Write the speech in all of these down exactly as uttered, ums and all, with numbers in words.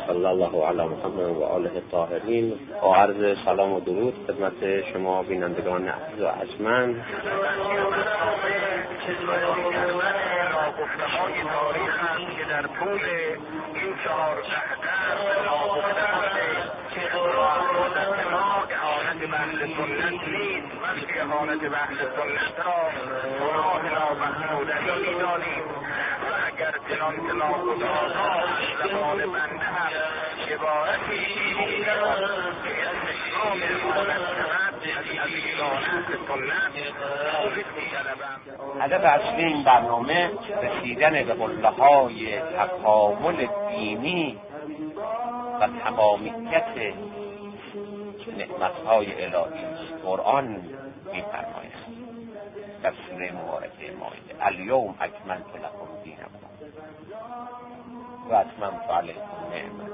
صلی الله علی محمد و آله الطاهرین. با عرض سلام و درود خدمت شما بینندگان عزیز و ارجمند. گفته‌های تاریخ است که در طول این چهارده دست ناگفته‌های که دولت ما اعانت بحث سنت نیست، بلکه اعانت بحث سنت را راه نامحمودنی می‌دانیم و اگر چنان که ناخودآگاه از زبان بنده هم عبارتی شنیدم که اسم شام اعانت شود از یگانه سنت توضیح می‌طلبم. هدف اصلی این برنامه رسیدن به قله‌های تکامل دینی و تمامیت نعمت‌های الهی است. قرآن می‌فرماید در سوره مبارکه مائده: الیوم اکملت لکم دینکم و اتممت علیکم نعمتی.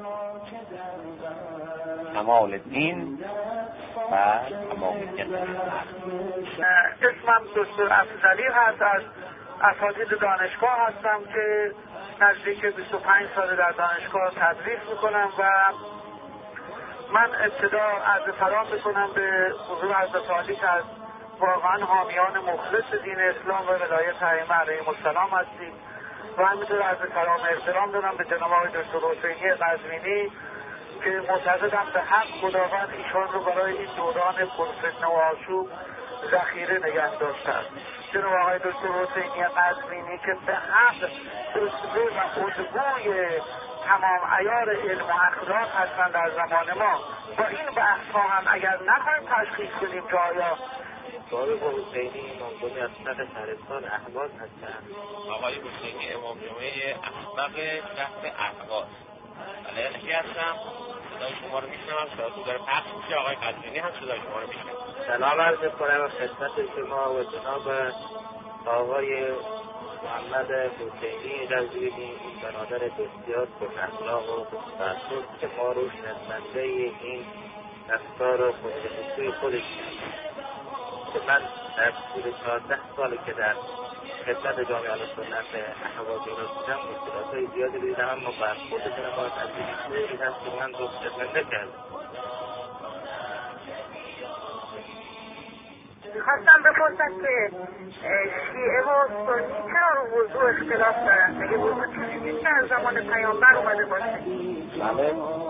کمال دین و تمامیت نعمت. اسمم دکتر افضلی هست، از اساتید دانشگاه هستم که نزدیک بیست و پنج سال در دانشگاه تدریس میکنم و من ابتدا عرض سلام میکنم به حضور حضرت عالی که از واقعا حامیان مخلص دین اسلام و ولایت ائمه علیهم السلام هستید و همینطور عرض سلام و احترام دارم به جناب آقای دکتر حسینی قزوینی که معتقدم به حق خداوند ایشان رو برای این دوران پرفتنه و آشوب ذخیره نگه داشتن. جناب آقای دکتر حسینی قزوینی که به حق اسوه و الگوی تمام عیار علم و اخلاق هستند در زمان ما. با این بحث ها هم اگر نخواهیم تشخیص کنیم که آیا آقای حسینی امام جمعه احمق شهرستان اهواز هستند. آقای حسینی امام جمعه احمق شهر اهواز. بله کی هستم؟ صدای شما رو میشنوم. صدا تو داره پخش میشه. آقای قزوینی هم صدای شما رو میشنوم. سلام عرض می‌کنم خدمت شما و جناب آقای محمد حسینی قزوینی، برادر بسیار خوش اخلاق و خوش‌تعصب که ما رو شناسنده این رفتار و خودخصوصی خودش که من در طول چهارده سالی که در خدمت جامعه اهل‌سنت اهواز ایران بودم مشکلات‌های زیادی دیدم، اما برخورد جناب آقای قزوینی طوری هست که من رو خدمت نکردم. خواستم بپرسم که شیعه و سنی چرا رو وضوع اختلاف دارن؟ مگه وضوع چیزی نیست که از زمان پیامبر اومده باشه؟ بله.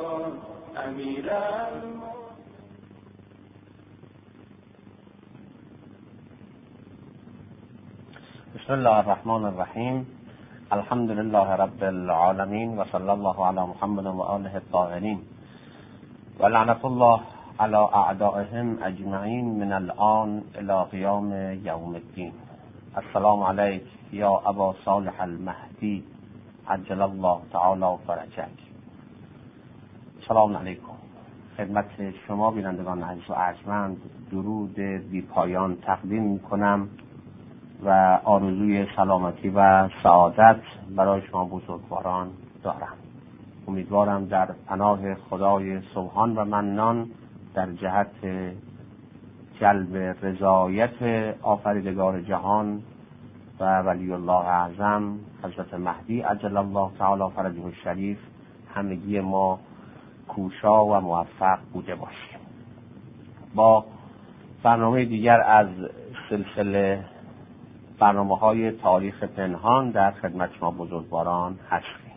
بسم الله الرحمن الرحیم. الحمد لله رب العالمین و صلی الله علی محمد و آله الطاهرین و لعنت الله علی اعدائهم اجمعین من الان الی قیام یوم الدین. السلام علیک یا ابا صالح المهدی عجل الله تعالی فرجک. سلام علیکم. خدمت شما بینندگان عزیز و ارجمند درود بی پایان تقدیم میکنم و آرزوی سلامتی و سعادت برای شما بزرگواران دارم. امیدوارم در پناه خدای سبحان و منان در جهت جلب رضایت آفریدگار جهان و ولی الله اعظم حضرت مهدی عجل الله تعالی فرجه الشریف همگی ما کوشا و موفق بوده باشیم. با برنامه دیگر از سلسله برنامه های تاریخ پنهان در خدمت شما بزرگواران هستیم.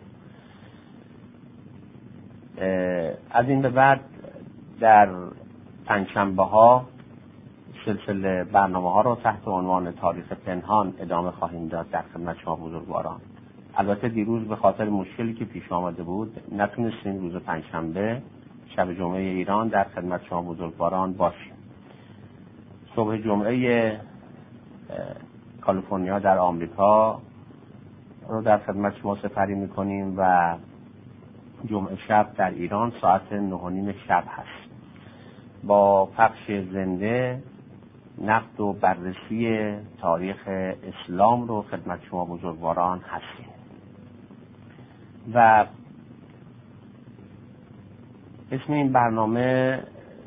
از این به بعد در پنجشنبه ها سلسله برنامه ها را تحت عنوان تاریخ پنهان ادامه خواهیم داد در خدمت شما بزرگواران. البته دیروز به خاطر مشکلی که پیش آمده بود نتونستیم روز پنجشنبه شب جمعه ایران در خدمت شما بزرگواران باشیم. صبح جمعه کالیفرنیا در آمریکا رو در خدمت شما سپری میکنیم و جمعه شب در ایران ساعت نه و نیم شب هست. با پخش زنده نقد و بررسی تاریخ اسلام رو خدمت شما بزرگواران هستیم و اسم این برنامه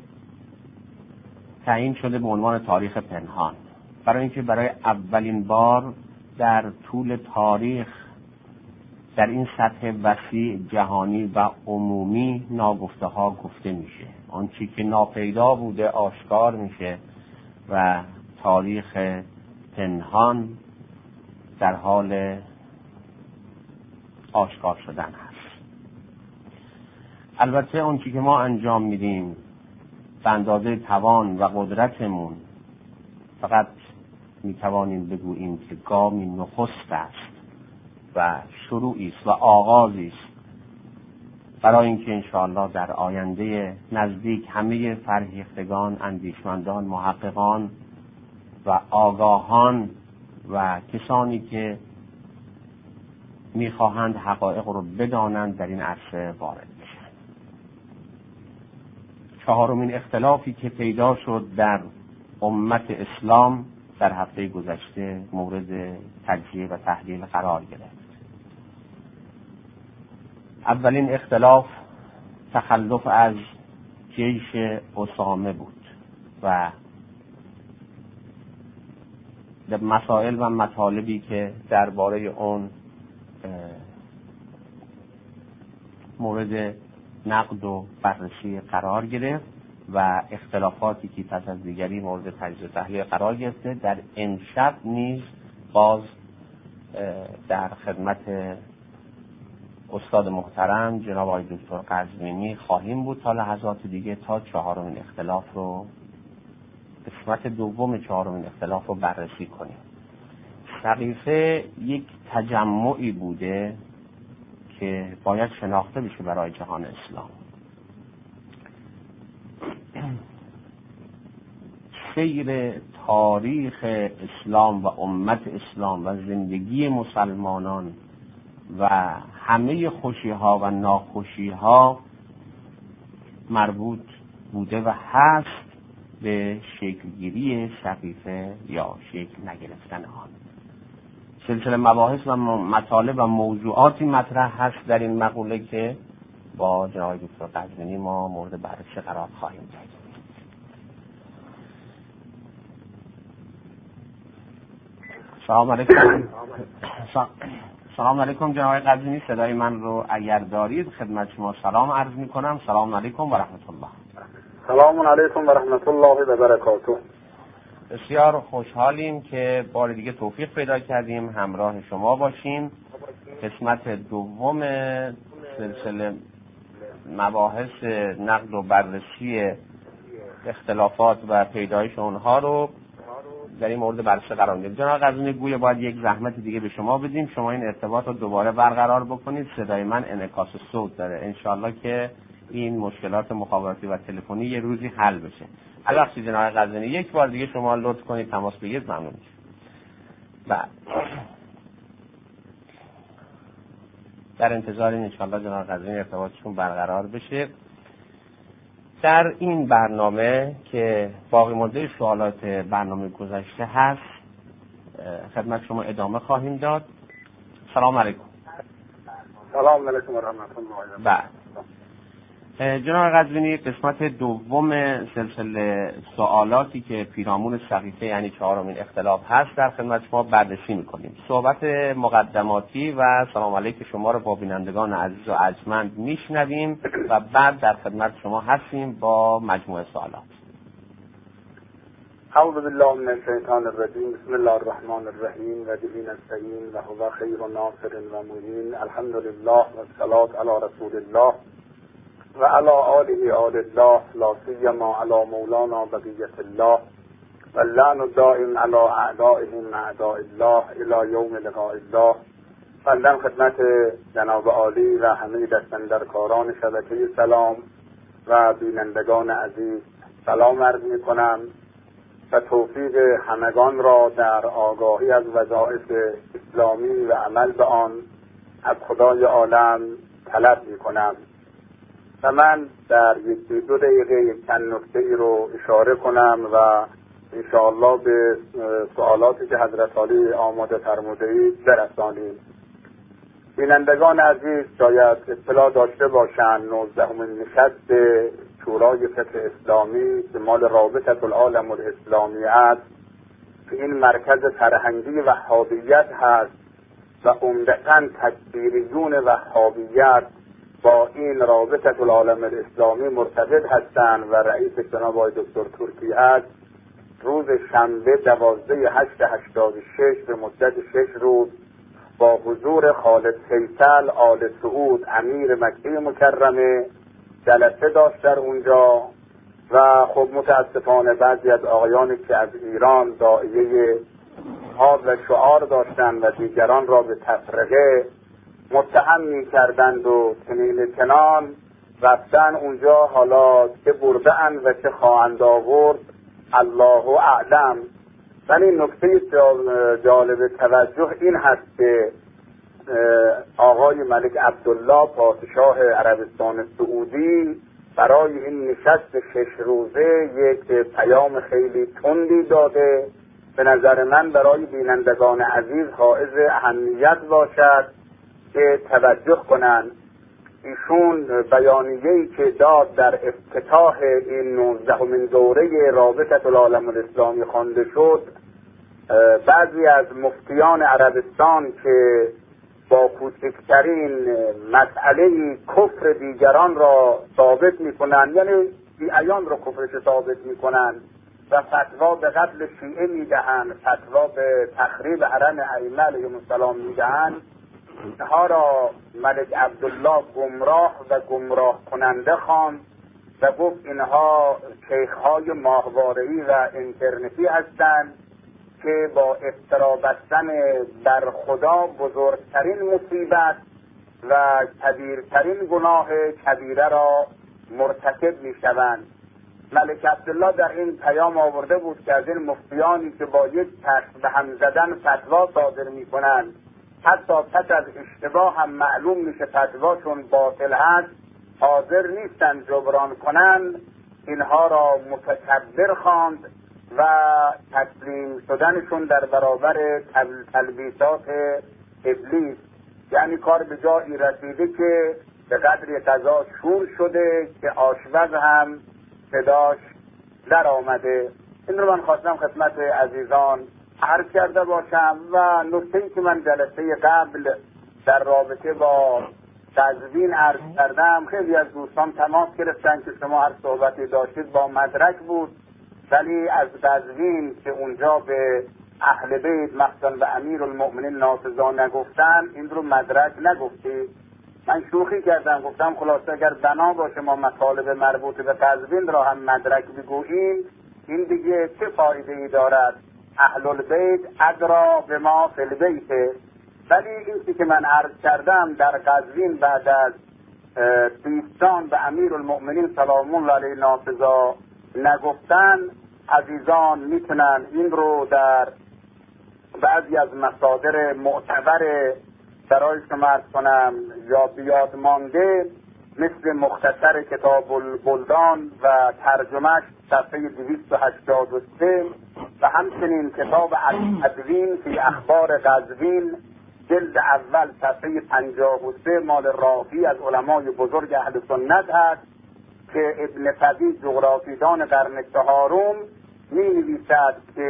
تعیین شده به عنوان تاریخ پنهان، برای اینکه برای اولین بار در طول تاریخ در این سطح وسیع جهانی و عمومی ناگفته ها گفته میشه. آنچه که ناپیدا بوده آشکار میشه و تاریخ پنهان در حال آشکار شدن هست. البته آنچه که ما انجام میدیم به اندازه توان و قدرتمون فقط میتوانیم بگوییم که گامی نخست است و شروعی است و آغازی است برای اینکه انشاءالله در آینده نزدیک همه فرهیختگان، اندیشمندان، محققان و آگاهان و کسانی که میخواهند حقایق رو بدانند در این عرصه وارد بشن. چهارمین اختلافی که پیدا شد در امت اسلام در هفته گذشته مورد تجزیه و تحلیل قرار گرفت. اولین اختلاف تخلف از جیش اسامه بود و مسائل و مطالبی که درباره اون مورد نقد و بررسی قرار گرفت و اختلافاتی که پس از دیگری مورد تجزیه و تحلیل قرار گرفته. در این شب نیز باز در خدمت استاد محترم جناب آقای دکتر قزوینی خواهیم بود تا لحظات دیگه تا چهارمین اختلاف رو، قسمت دوم چهارمین اختلاف رو بررسی کنیم. سقیفه یک تجمعی بوده که باید شناخته بشه برای جهان اسلام. سیر تاریخ اسلام و امت اسلام و زندگی مسلمانان و همه خوشی ها و ناخوشی ها مربوط بوده و هست به شکلگیری سقیفه یا شکل نگرفتن آن. سلسله مباحث و مطالب و موضوعاتی مطرح هست در این مقوله که با جناب دکتر قزوینی ما مورد بررسی قرار خواهیم داد. سلام علیکم. سلام علیکم جناب قزوینی، صدای من رو اگر دارید خدمت شما سلام عرض می کنم. سلام علیکم و رحمت الله. سلام علیکم و رحمت الله و برکاته. بسیار خوشحالیم که بار دیگه توفیق پیدا کردیم همراه شما باشیم. قسمت دوم سلسله مباحث نقد و بررسی اختلافات و پیدایش اونها رو در این مورد بررسی قرار میدیم. جناب قزوینی گویا باید یک زحمت دیگه به شما بدیم، شما این ارتباط رو دوباره برقرار بکنید. صدای من انعکاس صوت داره، انشالله که این مشکلات مخابراتی و تلفنی یه روزی حل بشه. البته جناب قزوینی یک بار دیگه شما لطف کنید تماس بگیرید، ممنون میشم. بعد در انتظار این انشالله جناب قزوینی ارتباطشون برقرار بشه. در این برنامه که باقی مانده سوالات برنامه گذشته هست خدمت شما ادامه خواهیم داد. سلام علیکم. سلام علیکم و رحمت الله. بعد جناب قزوینی قسمت دوم سلسله سوالاتی که پیرامون سقیفه یعنی چهارمین اختلاف هست در خدمت شما بررسی میکنیم. صحبت مقدماتی و سلام علیک شما رو با بینندگان عزیز و ارجمند میشنویم و بعد در خدمت شما هستیم با مجموعه سوالات. اعوذ بالله من الشیطان الرجیم. بسم الله الرحمن الرحیم و به نستعین و هو خیر ناصر و معین. الحمد لله و الصلاة علی رسول الله و علی آله آل الله لا سیما علی مولانا بقیت الله و اللعن الدائم علی اعدائهم اعداء الله الی یوم لقاء الله. بنده خدمت جناب عالی و همه دستاندرکاران شبکه سلام و بینندگان عزیز سلام عرض می‌کنم و توفیق همگان را در آگاهی از وظایف اسلامی و عمل به آن از خدای عالم طلب می‌کنم. و من در یک دو دقیقه یک چند نکته ای رو اشاره کنم و انشاءالله به سوالاتی که حضرت عالی آماده فرموده اید برسانیم. بینندگان عزیز شاید اطلاع داشته باشند نوزدهمین نشست شورای فقه اسلامی که مال رابطه العالم الاسلامی است که این مرکز فرهنگی وهابیت هست و عمدتاً تکفیریون وهابیت با این رابطه العالم الاسلامی مرتبط هستند و رئیس جناب آقای دکتر ترکی است، روز شنبه دوازده هشت هشتاد و شش به مدت شش روز با حضور خالد فیصل آل سعود امیر مکه مکرمه جلسه داشت در اونجا و خب متاسفانه بعضی از آقایانی که از ایران داعیه حال و شعار داشتند و دیگران را به تفرقه متهم می کردند و چنین چنان رفتن اونجا، حالا چه برده‌اند و چه خواهند آورد الله اعلم. ولی نکته جالب توجه این هست که آقای ملک عبدالله پادشاه عربستان سعودی برای این نشست شش روزه یک پیام خیلی تندی داده. به نظر من برای بینندگان عزیز حائز اهمیت باشد که توجه کنند. ایشون بیانیه‌ای که داد در افتتاح این نوزدهمین دوره رابطه العالم الاسلامی خوانده شد، بعضی از مفتیان عربستان که با کوچکترین مسئله کفر دیگران را ثابت می‌کنند، یعنی بی‌عیان را کفرش ثابت می‌کنند و فتوا به قتل شیعه میدهند، فتوا به تخریب حرم ائمه علیهم السلام میدهند، اینها را ملک عبدالله گمراه و گمراه کننده خواند و گفت اینها شیخ‌های ماهواره‌ای و اینترنتی هستند که با افترا بستن بر خدا بزرگترین مصیبت و کبیرترین گناه کبیره را مرتکب می‌شوند. ملک عبدالله در این پیام آورده بود که از این مفتیانی که با یک چشم به هم زدن فتوا صادر می‌کنند، حتی پس از اشتباه هم معلوم میشه فتواشون باطل هست، حاضر نیستن جبران کنند، اینها را متکبر خواند و تسلیم شدنشون در برابر تل... تلبیسات ابلیس، یعنی کار به جایی رسیده که به قدر غذا شور شده که آشپز هم صداش در آمده. این رو من خواستم خدمت عزیزان عرض کرده باشم. و نکته‌ای که من جلسه قبل در رابطه با قزوین عرض کردم، خیلی از دوستان تماس گرفتن که شما هر صحبتی داشتید با مدرک بود، ولی از قزوین که اونجا به اهل بیت مخصوصا به امیر المؤمنین نافذا نگفتن، این رو مدرک نگفتید. من شوخی کردم، گفتم خلاصه اگر بنا باشه ما مطالب مربوط به قزوین را هم مدرک بگوییم، این دیگه چه فایده ای دارد؟ اهل البیت ادرا به ما فی البیت. ولی این که من عرض کردم در قزوین بعد از سیستان به امیر المؤمنین سلام الله علیه نافذا نگفتن، عزیزان میتونن این رو در بعضی از مصادر معتبر برای شما عرض کنم یا بیاد مانده، مثل مختصر کتاب البلدان و ترجمهش صفحه دویست و هشتاد و سه و همچنین کتاب التدوین فی اخبار قزوین جلد اول صفحه پنجاه و سه مال رافی از علمای بزرگ اهل سنت هست که ابن فضیل جغرافیدان قرن چهارم می نویسد که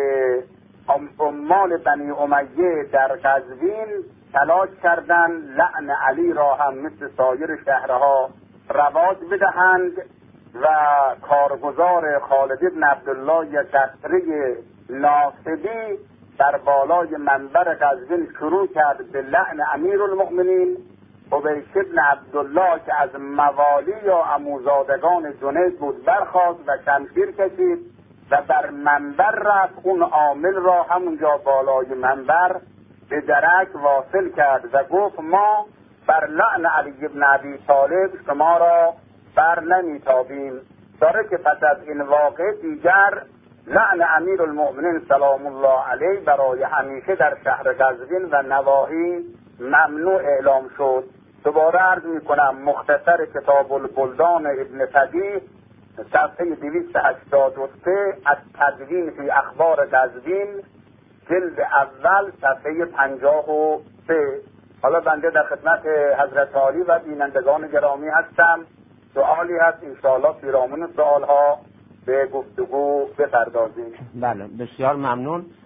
عمال بنی امیه در قزوین تلاش کردن لعن علی را هم مثل سایر شهرها رواج بدهند و کارگزار خالد بن عبدالله یزدری ناصبی در بالای منبر قزوین شروع کرد به لعن امیر المؤمنین. عبیش بن عبدالله که از موالی یا عموزادگان جنید بود برخاست و شمشیر کشید و بر منبر رفت، اون عامل را همونجا بالای منبر به درک واصل کرد و گفت ما بر لعن علی بن ابی طالب شما را بر نمیتابیم. داره که پس از این واقع دیگر لعن امیر المؤمنین سلام الله علیه برای همیشه در شهر قزوین و نواحی ممنوع اعلام شد. دوباره عرض میکنم مختصر کتاب البلدان ابن فضیل صفحه دویست و هشتاد و سه از تدوین فی اخبار قزوین جلد اول صفحه پنجاه و سه. حالا بنده در خدمت حضرت عالی و بینندگان گرامی هستم، سوالی هست انشاءالله پیرامون سوالها به گفتگو بپردازیم. بله بسیار ممنون.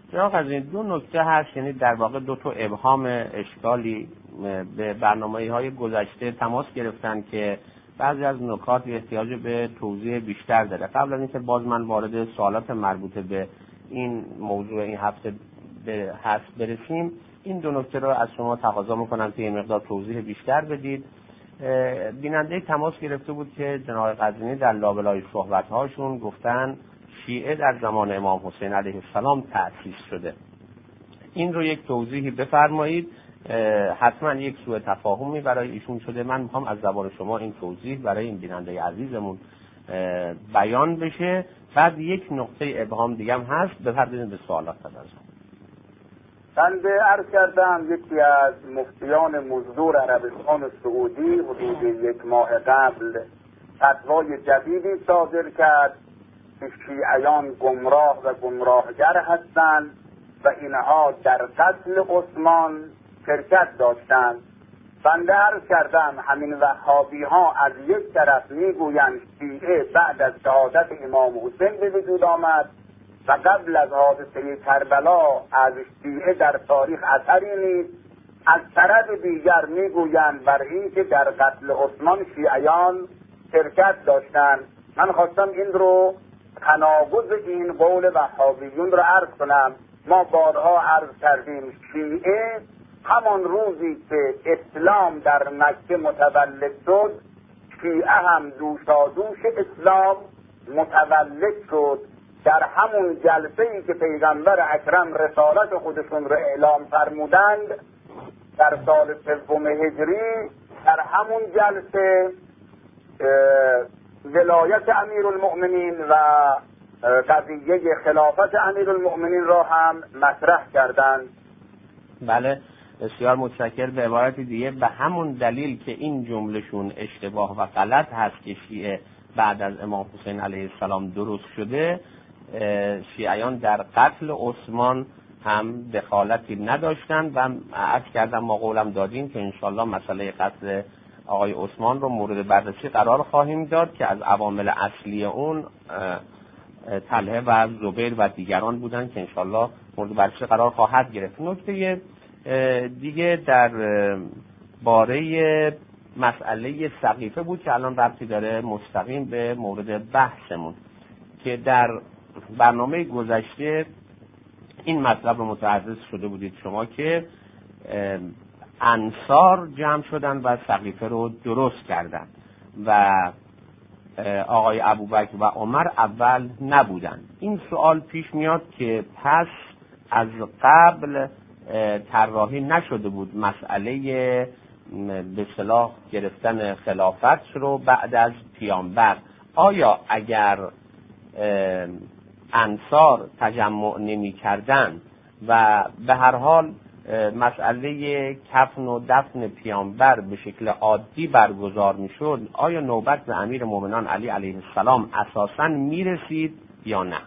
جناب از این دو نکته هست، یعنی در واقع دو تا ابهام اشکالی به برنامه‌های گذشته تماس گرفتن که بعضی از نکات احتیاج به توضیح بیشتر داره. قبل از اینکه باز من وارد سوالات مربوطه به این موضوع این هفته به هست برسیم، این دو نکته رو از شما تقاضا میکنم که این مقدار توضیح بیشتر بدید. بیننده تماس گرفته بود که جناب قزوینی در لابلای صحبت‌هاشون گفتن شیعه در زمان امام حسین علیه السلام تأسیس شده. این رو یک توضیحی بفرمایید. حتما یک سوء تفاهمی برای ایشون شده. من میخوام از زبان شما این توضیح برای این بیننده عزیزمون بیان بشه. بعد یک نقطه ابهام دیگه هم هست، بپردازیم به سوالات از بنده عرض کردم یکی از مفتیان مزدور عربستان سعودی حدود یک ماه قبل فتوای جدیدی صادر کرد که شیعیان گمراه و گمراهگر هستند و اینها در قتل عثمان شرکت داشتند. بنده عرض کردم همین وهابی ها از یک طرف میگویند شیعه بعد از شهادت امام حسین به وجود آمد و قبل از حادثه کربلا از شیعه در تاریخ اثری نیست، از طرف دیگر میگویند بر این که در قتل عثمان شیعیان شرکت داشتند. من خواستم این رو تناقض این قول وهابیون رو عرض کنم. ما بارها عرض کردیم شیعه همان روزی که اسلام در مکه متولد شد، شیعه هم دوشادوش اسلام متولد شد. در همون جلسه‌ای که پیغمبر اکرم رسالت خودشون رو اعلام فرمودند در سال سوم هجری، در همون جلسه ولایت امیرالمؤمنین و قضیه خلافت امیرالمؤمنین را هم مطرح کردند. بله، بسیار متشکر. به عبارت دیگه به همون دلیل که این جملهشون اشتباه و غلط هست که شیعه بعد از امام حسین علیه السلام درست شده، شیعیان در قتل عثمان هم دخالتی نداشتن و عرض کردم ما قولم دادیم که انشالله مسئله قتل آقای عثمان رو مورد بررسی قرار خواهیم داد که از عوامل اصلی اون طلحه و زبیر و دیگران بودن که انشالله مورد بررسی قرار خواهد گرفت. نکته دیگه در باره مسئله سقیفه بود که الان ربطی داره مستقیم به مورد بحثمون، که در برنامه گذشته این مطلب رو متعرض شده بودید شما که انصار جمع شدن و سقیفه رو درست کردن و آقای ابوبکر و عمر اول نبودن. این سوال پیش میاد که پس از قبل طراحی نشده بود مسئله به اصطلاح گرفتن خلافت رو بعد از پیامبر؟ آیا اگر انصار تجمع نمی کردن و به هر حال مسئله کفن و دفن پیامبر به شکل عادی برگزار می شد، آیا نوبت به امیر مومنان علی علیه السلام اساساً می رسید یا نه؟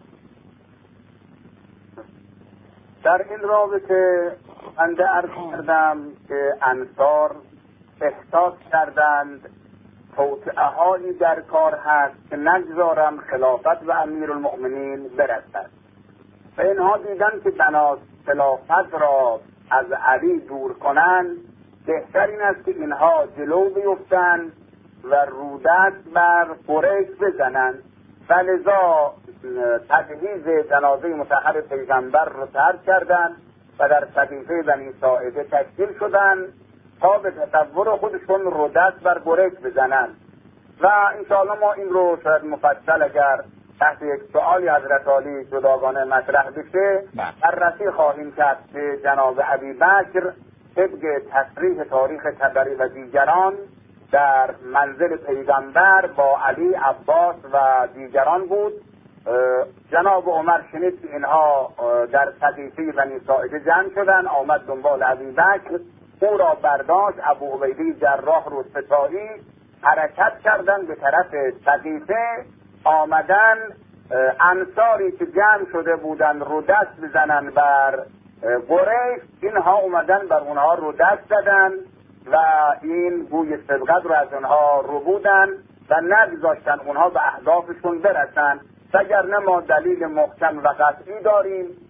در این رابطه بنده عرض کردم که انصار احساس کردند توطئه هایی در کار هست که نگذارم خلافت و امیرالمؤمنین برسد و اینها دیدن که بناس خلافت را از علی دور کنند، بهتر این است که اینها جلو بیفتند و رودست بر قریش بزنند و لذا تجهیز جنازه مطهر پیغمبر را ترک کردند و در سقیفه بنی ساعده تشکیل شدند تا به تصور خودشون رو دست بر قریش بزنند. و انشاءالله ما این رو شاید مفصل اگر تحت یک سؤالی حضرت عالی جداگانه مطرح بشه بررسی خواهیم کرد که جناب ابوبکر طبق تصریح تاریخ طبری و دیگران در منزل پیغمبر با علی، عباس و دیگران بود. جناب عمر شنید که اینها در سقیفه بنی ساعده جمع شدن، آمد دنبال ابوبکر، او را برداشت. ابو عبیده جراح رو ستایی حرکت کردن به طرف سقیفه، آمدن انصاری که جمع شده بودن رو دست بزنن بر قریش، اینها اومدن بر اونها رو دست زدن و این بوی سبقت رو از اونها رو بودن و نگذاشتن اونها به اهدافشون برسن. وگرنه ما دلیل محکم و قطعی داریم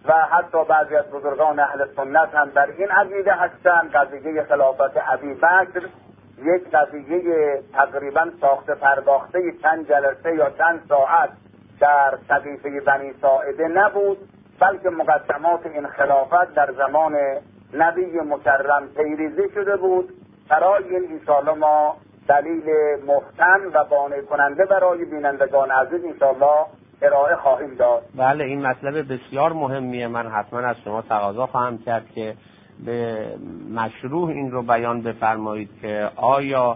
و حتی بعضی از بزرگان اهل سنت هم در این عقیده هستند قضیه خلافت ابی بکر یک قضیه تقریبا ساخته پرداخته چند جلسه یا چند ساعت در سقیفه بنی ساعده نبود، بلکه مقدمات این خلافت در زمان نبی مکرم پیریزی شده بود. برای این انشاءالله ما دلیل محکم و قانع کننده برای بینندگان عزیز انشاءالله ارائه خواهیم داد. بله، این مطلب بسیار مهمیه. من حتما از شما تقاضا خواهم کرد که به مشروع این رو بیان بفرمایید که آیا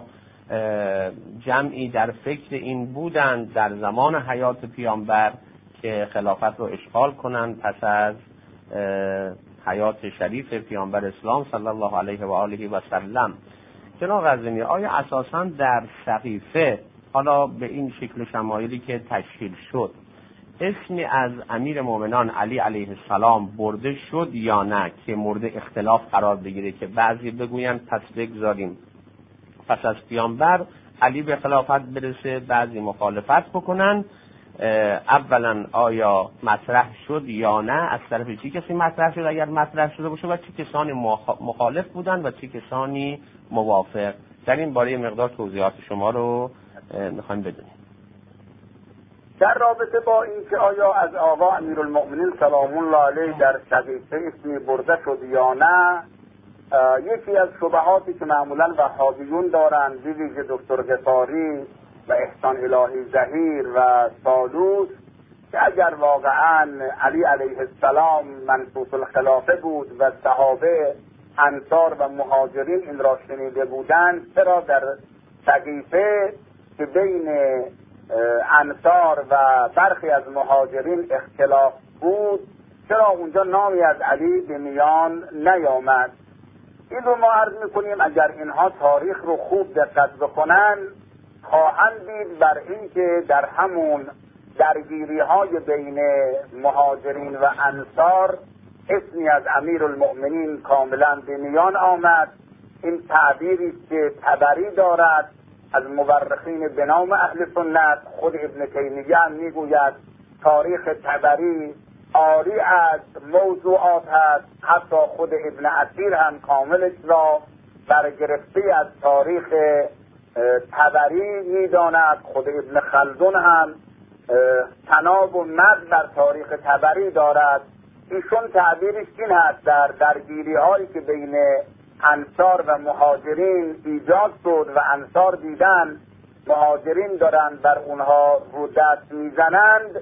جمعی در فکر این بودند در زمان حیات پیامبر که خلافت رو اشغال کنند پس از حیات شریف پیامبر اسلام صلی الله علیه و آله و سلم. جناب قزوینی، آیا اساساً در سقیفه حالا به این شکل و شمایلی که تشکیل شد اسمی از امیر مومنان علی علیه السلام برده شد یا نه که مورد اختلاف قرار بگیره که بعضی بگویند پس بگذاریم پس از پیامبر علی به خلافت برسه، بعضی مخالفت بکنن؟ اولا آیا مطرح شد یا نه؟ از طرف چی کسی مطرح شد اگر مطرح شده باشه و چه کسانی مخالف بودن و چه کسانی موافق؟ در این باره مقدار توضیحات شما رو میخوایم بدونیم. در رابطه با اینکه آیا از آقا امیرالمؤمنین سلام الله علیه در سقیفه اسمی برده شد یا نه، یکی از شبهاتی که معمولا وهابیون دارند، به ویژه دکتر غفاری و احسان الهی ظهیر و سالوس، که اگر واقعا علی علیه السلام منصوص الخلافه بود و صحابه انصار و مهاجرین این را شنیده بودند، چرا در سقیفه که بین انصار و برخی از مهاجرین اختلاف بود، چرا اونجا نامی از علی به میان نیامد؟ این رو ما عرض میکنیم اگر اینها تاریخ رو خوب دقت بکنن خواهند دید بر این که در همون درگیری های بین مهاجرین و انصار اسمی از امیرالمؤمنین کاملا به میان آمد. این تعبیری که طبری دارد از مورخین به نام اهل سنت، خود ابن تیمیه هم میگوید تاریخ طبری عاری از موضوعات هست، حتی خود ابن اثیر هم کاملش را برگرفته از تاریخ طبری میداند. خود ابن خلدون هم تناب و مد در تاریخ طبری دارد. ایشون تعبیرش این هست در درگیری هایی که بین انصار و مهاجرین ایجاد شد و انصار دیدن مهاجرین دارند بر اونها رو دست میزنند،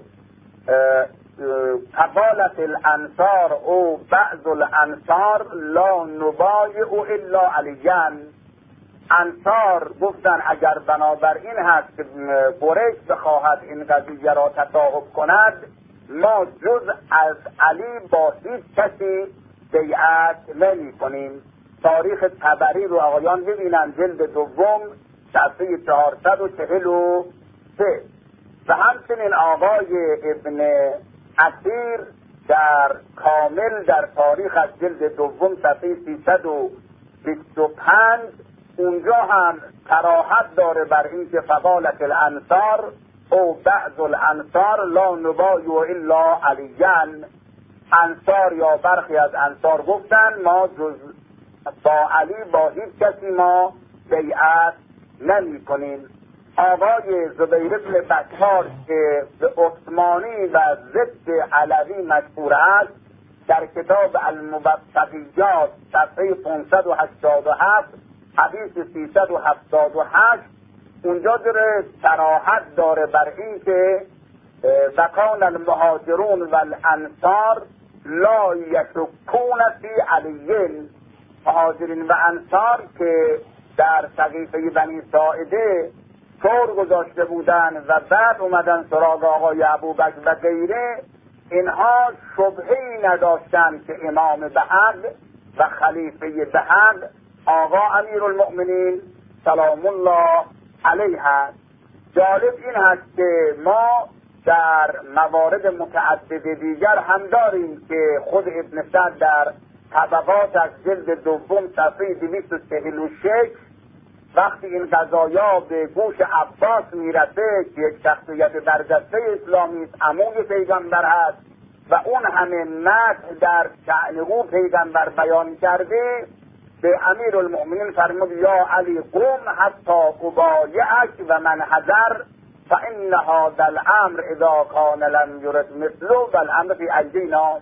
قبالت الانصار او بعض الانصار لا نبایع الا علیان. انصار گفتن اگر بنابر این هست که قریش بخواهد این قضیه را تصاحب کند، ما جز از علی با هیچ کسی بیعت نمی کنیم. تاریخ طبری رو آقایان ببینن، جلد دوم صفحه چهارصد و چهل و سه. و همچنین آقای ابن اثیر در کامل در تاریخ از جلد دوم صفحه سیصد و بیست و پنج اونجا هم صراحت داره بر این که فقالت الانصار او بعض الانصار لا نبایع الا علیان. انصار یا برخی از انصار گفتن ما جز با علی با هیچ کسی ما بیعت نمی کنیم. آقای زبیر بن بطار که به عثمانی و ضد علوی مشهور است در کتاب المبتغیات صفحه پانصد و هشتاد و هفت حدیث سیصد و هفتاد و هشت اونجا داره صراحت داره بر این که وکان المهاجرون و الانصار لا یشکون فی علیین. مهاجرین و انصار که در سقیفه بنی ساعده طور گذاشته بودن و بعد اومدن سراغ آقای ابوبکر و غیره، اینها شبهه‌ای نداشتن که امام به حق و خلیفه به حق آقا امیرالمؤمنین سلام الله علیه است. جالب این هست که ما در موارد متعدد دیگر هم داریم که خود ابن سعد در طبقات از جلد دوم صفحه دویست و چهل و شش وقتی این قضایا به گوش عباس میرسه که یک شخصیت برجسته اسلامی است، عموی پیغمبر هست، و اون همه مدح در شأن او پیغمبر بیان کرده، به امیر المؤمنین فرمود یا علی قوم حتی ابایعک و من حذر فان هذا الامر اذا کان لم یرد مثله والامر فی ایدینا.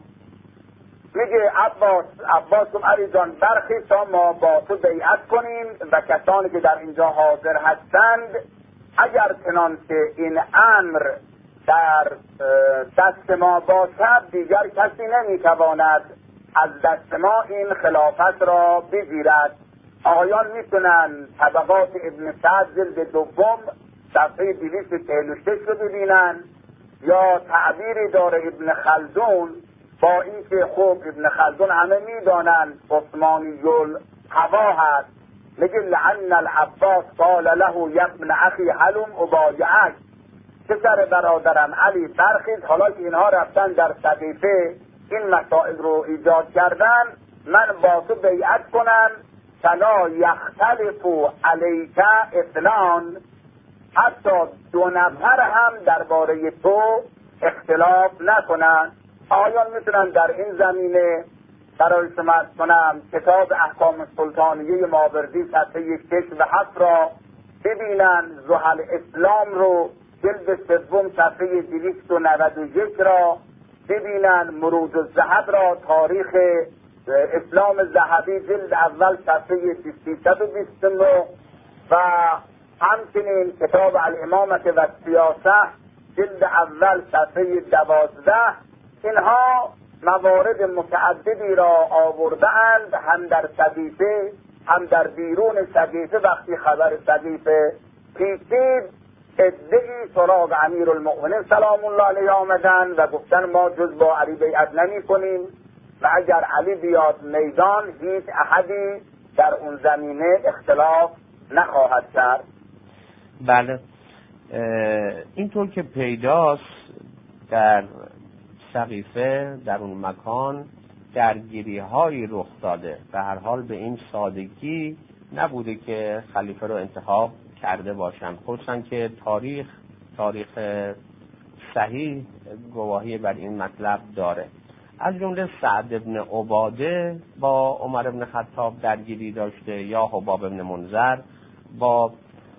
میگه عباس عباس گفت علی جان برخیز تا ما با تو بیعت کنیم و کسانی که در اینجا حاضر هستند، اگر چنانچه این امر در دست ما باشد دیگر کسی نمیتواند از دست ما این خلافت را بگیرد. آقایان میتونن طبقات ابن سعد جلد دوم صفحه دویست و چهل و شش رو ببینن، یا تعبیری داره ابن خلدون، با اینکه خب ابن خلدون همه میدانن عثمانی الهوا هست، میگه لعن العباس قال له یا ابن اخی حلم ابایعک، پسر برادرم علی برخیز، حالا که اینها رفتن در صحیفه این مسائل رو ایجاد کردن، من با تو بیعت کنم فلا یختلف علیک اثنان، حتی دو نفر هم درباره تو اختلاف نکنن. آیان میتونن در این زمینه برای شما کنم کتاب احکام سلطانیه ماوردی صفحه شش و هفت را ببینن، زحل اسلام رو جلد سوم صفحه دویست و نود و یک را ببینن، مروج الذهب را تاریخ اسلام ذهبی جلد اول صفحه سیصد و بیست و نه و همچنین کتاب الامامت و سیاسه جلد اول صفحه دوازده، اینها موارد متعددی را آورده‌اند، هم در صحیفه هم در بیرون صحیفه. وقتی خبر صحیفه پیچید ادعی سراغ امیر المؤمنین سلام الله علیه آمدن و گفتن ما جز با علی بیعت نمی کنیم و اگر علی بیاد میدان هیچ احدی در اون زمینه اختلاف نخواهد کرد. بله، اینطور که پیداست در سقیفه در اون مکان درگیری هایی رخ داده، به هر حال به این سادگی نبوده که خلیفه رو انتخاب کرده باشند، خصوصا که تاریخ تاریخ صحیح گواهی بر این مطلب داره. از جمله سعد ابن عباده با عمر ابن خطاب درگیری داشته، یا حباب ابن منذر با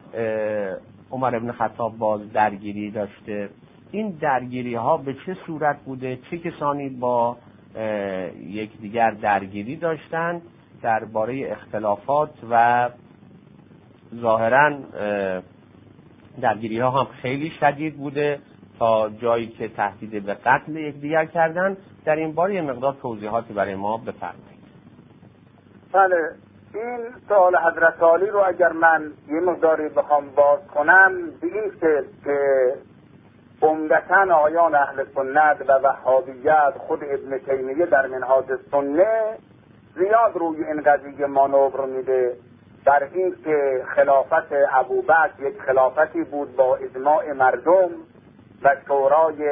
عمر ابن خطاب باز درگیری داشته. این درگیری ها به چه صورت بوده؟ چه کسانی با یکدیگر درگیری داشتند؟ درباره اختلافات و ظاهراً درگیری ها هم خیلی شدید بوده تا جایی که تهدید به قتل یکدیگر کردن. در این باره یه مقدار توضیحاتی برای ما بفرمایید. بله، این سوال حضرت عالی رو اگر من یه مقداری بخوام باز کنم، به این که عمدتاً آیان اهل سنت و وهابیت، خود ابن تیمیه در منهاج السنه زیاد روی این قضیه مانور میده، در این که خلافت ابوبکر یک خلافتی بود با اجماع مردم و شورای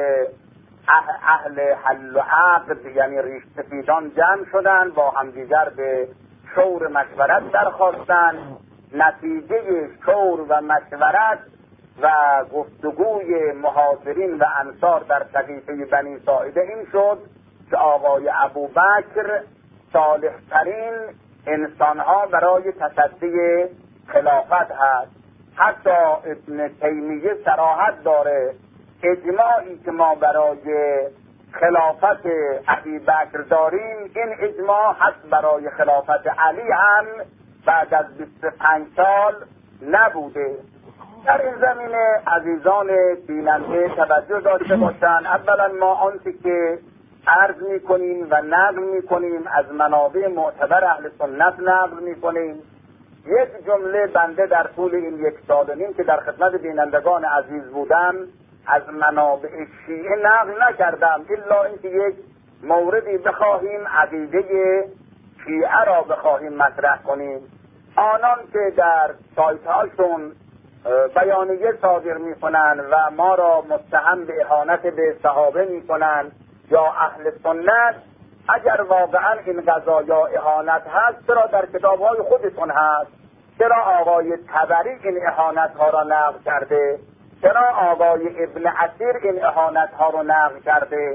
اهل حل و عقد، یعنی ریش سفیدان جمع شدن با همدیگر به شور مشورت درخواستن. نتیجه شور و مشورت و گفتگوی مهاجرین و انصار در سقیفه بنی ساعده این شد که آقای ابوبکر صالح ترین انسانها برای تصدی خلافت هست. حتی ابن تیمیه صراحت داره اجماعی که ما برای خلافت ابی بکر داریم، این اجماع هست برای خلافت علی هم بعد از بیست و پنج سال نبوده. در این زمینه عزیزان بیننده توجه داشته باشند. اولا ما آنچه که عرض می کنیم و نقل می کنیم از منابع معتبر اهل سنت نقل می کنیم. یک جمله بنده در طول این یک سال و نیم که در خدمت بینندگان عزیز بودم از منابع شیعه نقل نکردم، الا اینکه یک موردی بخواهیم عقیده شیعه را بخواهیم مطرح کنیم. آنان که در سایت هاشون بیانیه صادر می کنن و ما را متهم به اهانت به صحابه می کنن یا اهل سنت، اگر واقعا این قضایا اهانت هست چرا در کتاب‌های خودتون هست؟ چرا آقای طبری این اهانت ها را نقل کرده؟ چرا آقای ابن عثیر این اهانت ها را نقل کرده؟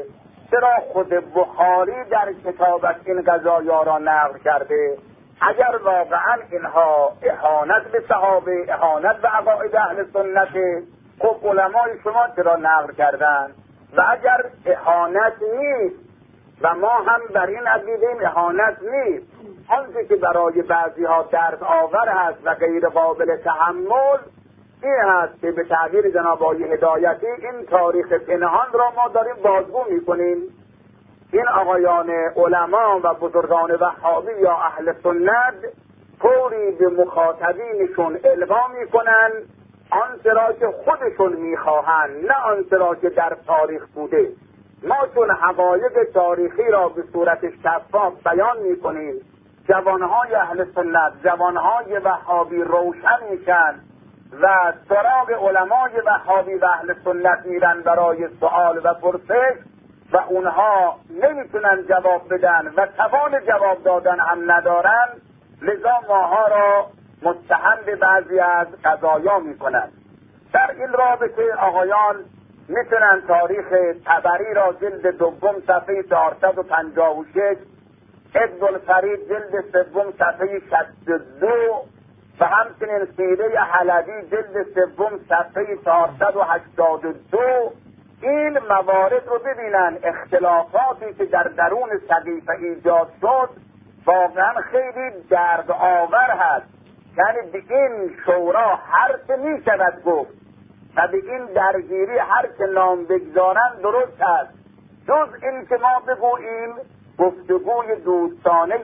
چرا خود بخاری در کتابش این قضایا را نقل کرده؟ اگر واقعا اینها اهانت به صحابه، اهانت به عقاید اهل سنت، خب علمای شما چرا نقل کردن؟ و اگر اهانت نیست و ما هم بر این عقیدیم اهانت نیست، آنچه که برای بعضی ها درد آور هست و غیر قابل تحمل این هست که به تعبیر جناب آقای هدایتی این تاریخ پنهان را ما داریم بازگو میکنیم. این آقایان علما و بزرگان وهابی یا اهل سنت طوری به مخاطبینشون القا میکنن آنچه را که خودشون میخواهند، نه آنچه را که در تاریخ بوده. ما چون حقایق تاریخی را به صورت شفاف بیان میکنیم، جوانهای اهل سنت، جوانهای وهابی روشن میشن و سراغ علمای وهابی و اهل سنت میرن برای سوال و پرسش و اونها نمیتونن جواب بدن و توان جواب دادن هم ندارن، لذا ماها را متهم به بعضی از قضایا میکنن. در این رابطه آقایان میتونن تاریخ طبری را جلد دوم صفحه چهارصد و پنجاه و شش، عبدالفرید جلد سوم صفحه شصت و دو و همچنین سیره حلبی جلد سوم صفحه چهارصد و هشتاد و دو این موارد رو ببینن. اختلافاتی که در درون سقیفه ایجاد شد واقعا خیلی درد آور هست. یعنی به این شورا هر چه می شود گفت و به این درگیری هر چه نام بگذارن درست است، جز این که ما بگوییم گفتگوی دوستانه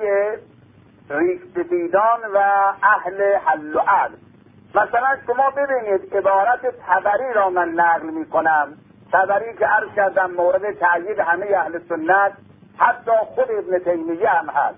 ریشسفیدان و اهل حل و عقد. مثلا شما ببینید عبارت طبری را من نقل می کنم، طبری که عرض کردم مورد تأیید همه اهل سنت، حتی خود ابن تیمیه هم هست.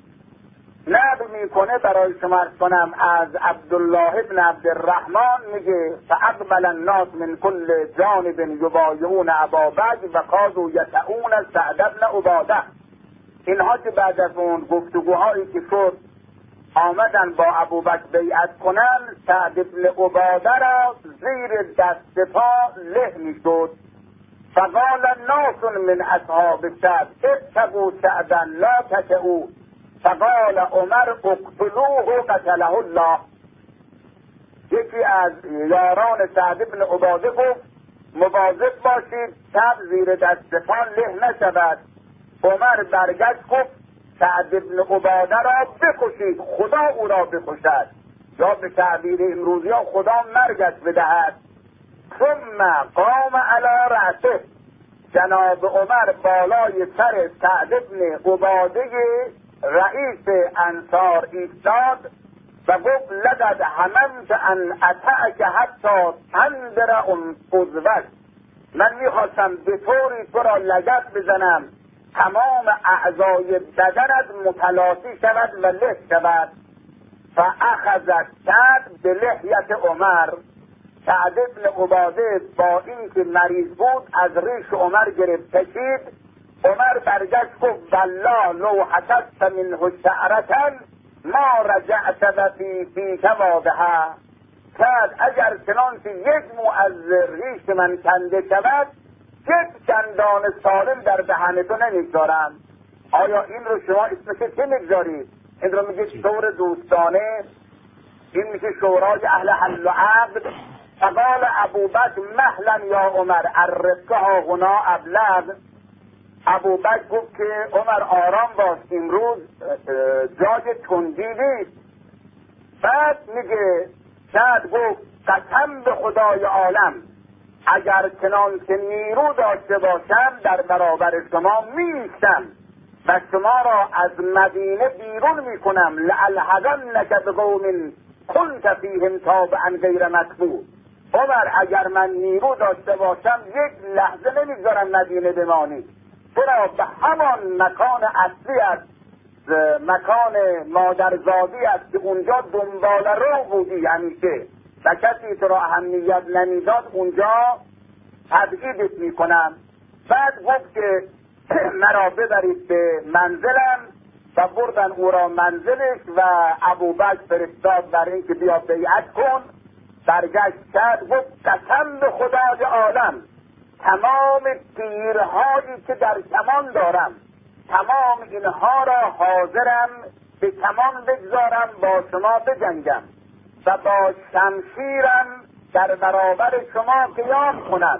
نقل میکنه برای شما عرض کنم از عبدالله ابن عبدالرحمن، میگه فاقبل الناس من کل جانب یبایعون ابا بکر و قاضوا یطعون سعد بن عباده. اینها که بعد از اون گفتگوهایی که شد آمدن با ابوبکر بیعت کنن، سعد بن عباده را زیر دست پا له میشد. فقال الناس من اصحاب سعد اتقوا سعدا لا تطعوا. فقال عمر اقتلوه قتله الله. یکی از یاران سعد بن عباده گفت مواظب باشید سعد زیر دست پا له نشود. عمر برگشت گفت سعد بن عباده را بکشید، خدا او را بکشد، یا به تعبیر امروزی ها خدا مرگش بدهد. ثم قام علی رأسه، جناب عمر بالای سر سعد بن عباده رئیس انصار ایستاد و گفت لقد هممت ان اتعک حتی تندر انفذوک. من میخواستم به طوری تو را لگد بزنم تمام اعضای بدنت متلاطی شود و له شود. فاخذت سعد به لحیت عمر. سعد بن عباده با اینکه مریض بود از ریش عمر گرفت کشید. عمر برگشت گفت والله لو حسست منه شعرة ما رجعت و فی فیک واضحه. سعد اگر چنانچه یک مو از ریش من کنده شود یک چندان سالم در دهن تو نمیگذارم. آیا این رو شما اسمش چه میگذارید؟ این رو میگه شور دوستانه، این میشه شورای اهل حل و عقد. فقال ابوبکر مهلا یا عمر الرفقه هنا ابلغ. ابوبکر گفت که عمر آرام باش، امروز جای تندی نیست. بعد میگه سعد گفت قسم به خدای عالم اگر چنان که نیرو داشته باشم در برابر شما میشم و شما را از مدینه بیرون میکنم. لألحقنک بقوم کنت فیهم تابعا غیر مطبوع. عمر اگر من نیرو داشته باشم یک لحظه نمیگذارم مدینه بمانی، چرا به همان مکان اصلی است، مکان مادرزادی است که اونجا دنبال رو بودی همیشه و کسی تو را اهمیت نمیداد اونجا تبعیدت میکنم. بعد گفت که مرا ببرید به منزلم و بردن او را منزلش و ابوبکر فرستاد بر این که بیا بیعت کن. برگشت کرد گفت قسم به خدای عالم تمام تیرهایی که در کمان دارم تمام اینها را حاضرم به کمان بگذارم با شما بجنگم و با شمشیرم در برابر شما قیام کنم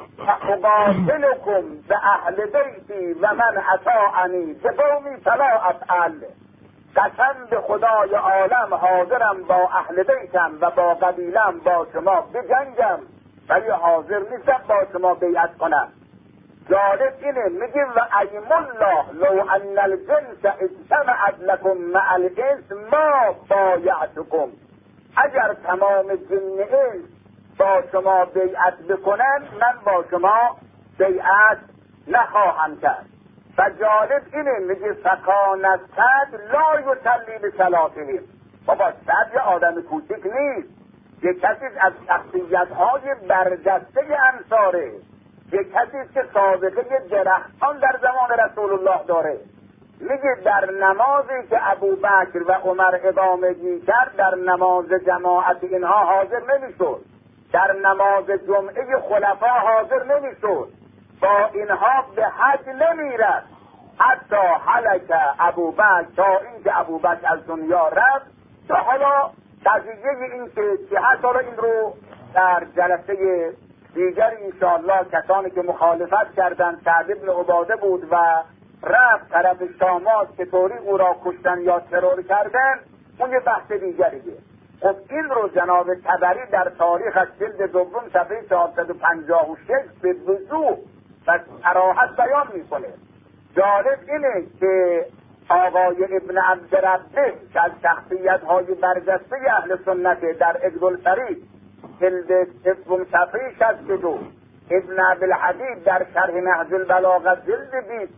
فاقاتلکم به اهل بیتی و من اطاعنی به قومی فلا افعل. قسم به خدای عالم حاضرم با اهل بیتم و با قبیلم با شما بجنگم ولی حاضر نیستم با شما بیعت کنم. جالب اینه میگه و ایم الله لو ان الجنس اجتمعت لکم مع الانس ما بایعتکم. اگر تمام جن انس با شما بیعت بکنن من با شما بیعت نخواهم کرد. و جالب اینه میگه فکانت صد لا یصلی بصلاتهم. بابا صد یه آدم کوچک نیست، یک کسی از شخصیت‌های برجسته انصاره، یک کسی که سابقه درختان در زمان رسول الله داره. میگه در نمازی که ابوبکر و عمر اقامه می‌کرد در نماز جماعت اینها حاضر نمی‌شد، در نماز جمعه خلفا حاضر نمی‌شد، با اینها به حج نمی‌رفت. حتی حلق ابوبکر تا اینکه ابوبکر از دنیا رفت. تا حالا قضیه این که جهت حالا این رو در جلسه دیگر انشاءالله کسانی که مخالفت کردن سعد بن عباده بود و رفت طرف شامات که طوری او را کشتن یا ترور کردن اون یه بحث دیگریه. خب این رو جناب طبری در تاریخ از جلد دوم صفحه چهارصد و پنجاه و شش به وضوح و صراحت بیان میکنه. جالب اینه که آقای ابن عبدربه که از شخصیت‌های برجسته اهل سنت در عقدالفریق جلد سوم صفحه شصت و دو، ابن عبدالحدید در شرح نهج البلاغه جلد بیست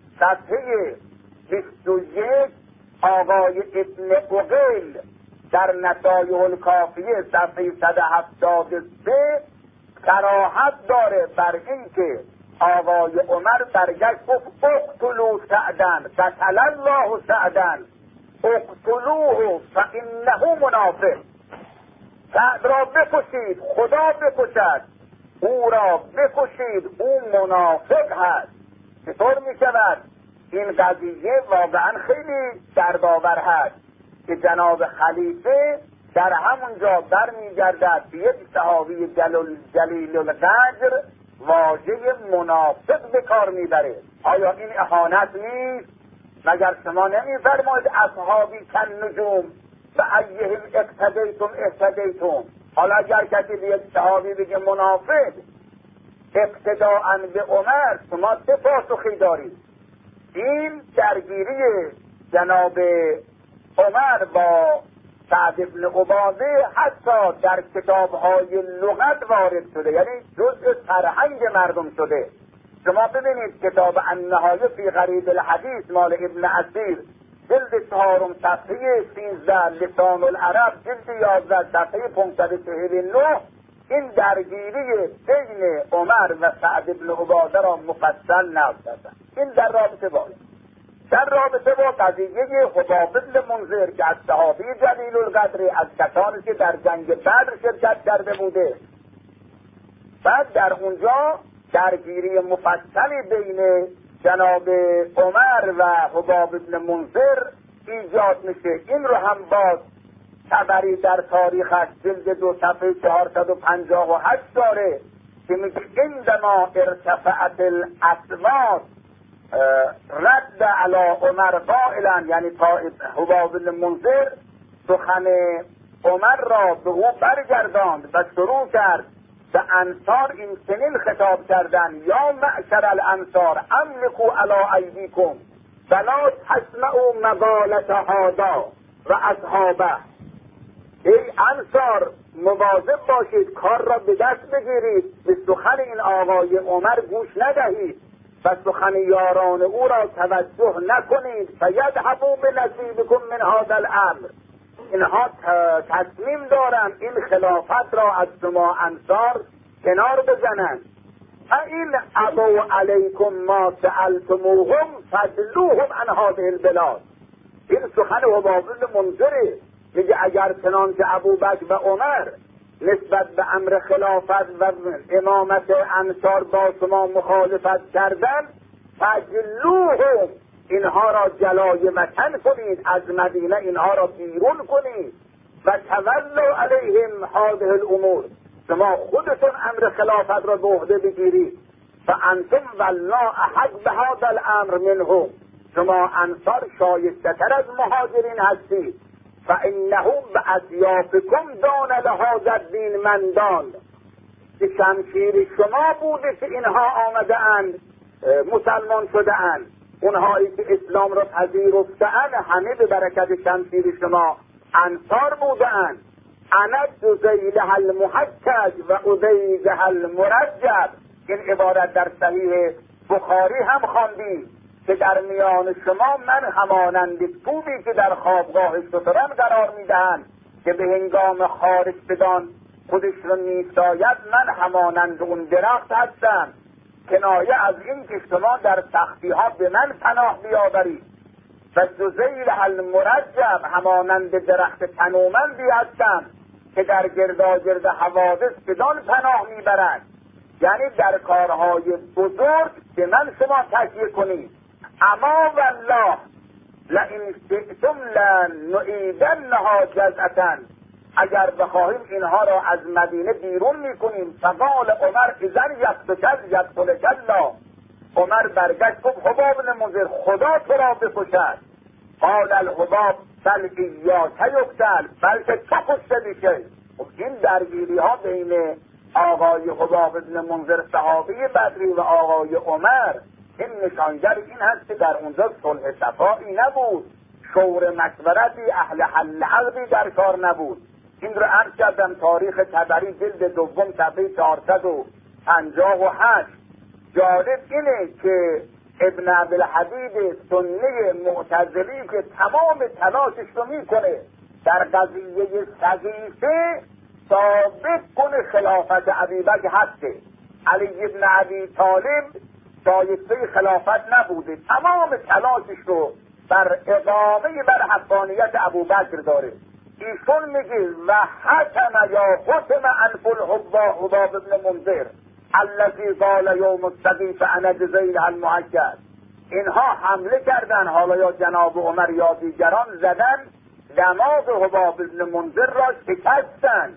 صفحه بیست و یک، آقای ابن عقیل در نصایح الکافیه صفحه صد و هفتاد و سه صراحت داره بر این که آقای عمر برگشت گفت اقتلوا سعدن قتل الله سعدن اقتلوه فانه منافق. سعد را بکشید، خدا بکشد، او را بکشید، او منافق هست. چطور می شود؟ این قضیه واقعا خیلی دردآور هست که جناب خلیفه در همونجا برمیگردد به یک صحابی جلیل القدر واژه منافق به کار میبره. آیا این اهانت نیست؟ مگر شما نمیفرمایید اصحابی کن نجوم و ایهم اقتدیتم اهتدیتم؟ حالا اگر کسی به یک صحابی بگه منافق اقتداء به عمر شما چه پاسخی دارید؟ این درگیری جناب عمر با سعد بن عباده حتی در کتاب‌های لغت وارد شده، یعنی جزء فرهنگ مردم شده. شما ببینید کتاب النهایه فی غریب الحدیث مال ابن اسیر جلد چهارم صفحه سیزده، لسان العرب جلد یازده صفحه پانصد و چهل و نه این درگیری بین عمر و سعد بن عباده را مفصل نقل کردند. این در رابطه با در رابطه با قضیه حباب بن منذر که از صحابی جلیل القدر از کسانی که در جنگ بدر شرکت کرده بوده. بعد در اونجا درگیری مفصلی بین جناب عمر و حباب بن منذر ایجاد میشه. این رو هم باز طبری در تاریخ از جلد دو صفحه چهارصد و پنجاه و هشت داره که میگه عندما ارتفعت الاصوات رد علی عمر قائلا، یعنی تا حباب بن منذر سخن عمر را به او برگرداند و شروع کرد به انصار این چنین خطاب کردن: یا معشر الانصار املکو علی ایدیکم ولا تسمعوا مقالة هذا و اصحابه. ای انصار مواظب باشید، کار را به دست بگیرید، به سخن این آقای عمر گوش ندهید و سخن یاران او را توجه نکنید. فیذهبوا بنصیبکم من هذا الامر. اینها تصمیم دارند این خلافت را از شما انصار کنار بزنند. فإن ابوا علیکم ما سألتموهم فادلوهم عن هذه البلاد. این سخن حباب بن منذر میگه اگر چنان که ابوبکر و عمر نسبت به امر خلافت و امامت انصار با شما مخالفت کردن، فجلوهم، اینها را جلای وطن کنید، از مدینه اینها را بیرون کنید. و تولوا علیهم هذه الامور، شما خودتون امر خلافت را به عهده بگیرید. فانتم والله احق به هذا الامر منهم، شما انصار شایسته تر از مهاجرین هستید. فانهم باضیافکم دان لهذا الدین مندان، که شمشیر شما بوده که اینها آمده اند مسلمان شده اند. اونهایی که اسلام را پذیرفته اند همه به برکت شمشیر شما انصار بوده اند. انا جزیلها المحجج و عدیزها المرجب، این عبارت در صحیح بخاری هم خواندیم که در میان شما من همانند توبی که در خوابگاه شتران قرار میدهند که به هنگام خارج بدان خودش رو میساید، من همانند اون درخت هستم. کنایه از این که شما در سختی ها به من پناه بیاورید. و جزیل المرجب، همانند درخت تنومندی هستم که در گرداگرد حوادث بدان پناه میبرند. یعنی در کارهای بزرگ به من شما تکیه کنید. اما والله لئن شئتم لنعیدنها جزعة، اگر بخواهیم اینها را از مدینه بیرون میکنیم. فقال عمر اذن یقتل یقتلک الله، عمر برگشت گفت حباب بن منذر خدا تو را بکشد. قال الحباب بل ایاک یقتل، بلکه تو کشته میشی. این درگیری ها بین آقای حباب بن منذر صحابی بدری و آقای عمر، این نشانگر این هست که در اونجا صلح صفایی نبود، شور مشورتی، اهل حل عقدی در کار نبود. این رو عرض کردم تاریخ طبری جلد دوم صفحه چهارصد و پنجاه و هشت. جالب اینه که ابن عبدالحدید سنی معتزلی که تمام تلاشش رو میکنه در قضیه سقیفه ثابت کنه خلافت ابوبکر هسته، علی ابن ابی طالب شایسته خلافت نبوده، تمام تلاشش رو بر اقامه بر حقانیت ابوبکر داره. ایشون میگه و حتم یا حتم انف الحباب ابن منذر الذی قال یوم السقیف انا جزیلها المحجج. اینها حمله کردن، حالا یا جناب عمر یا دیگران زدن دماغ حباب ابن منذر را شکستن.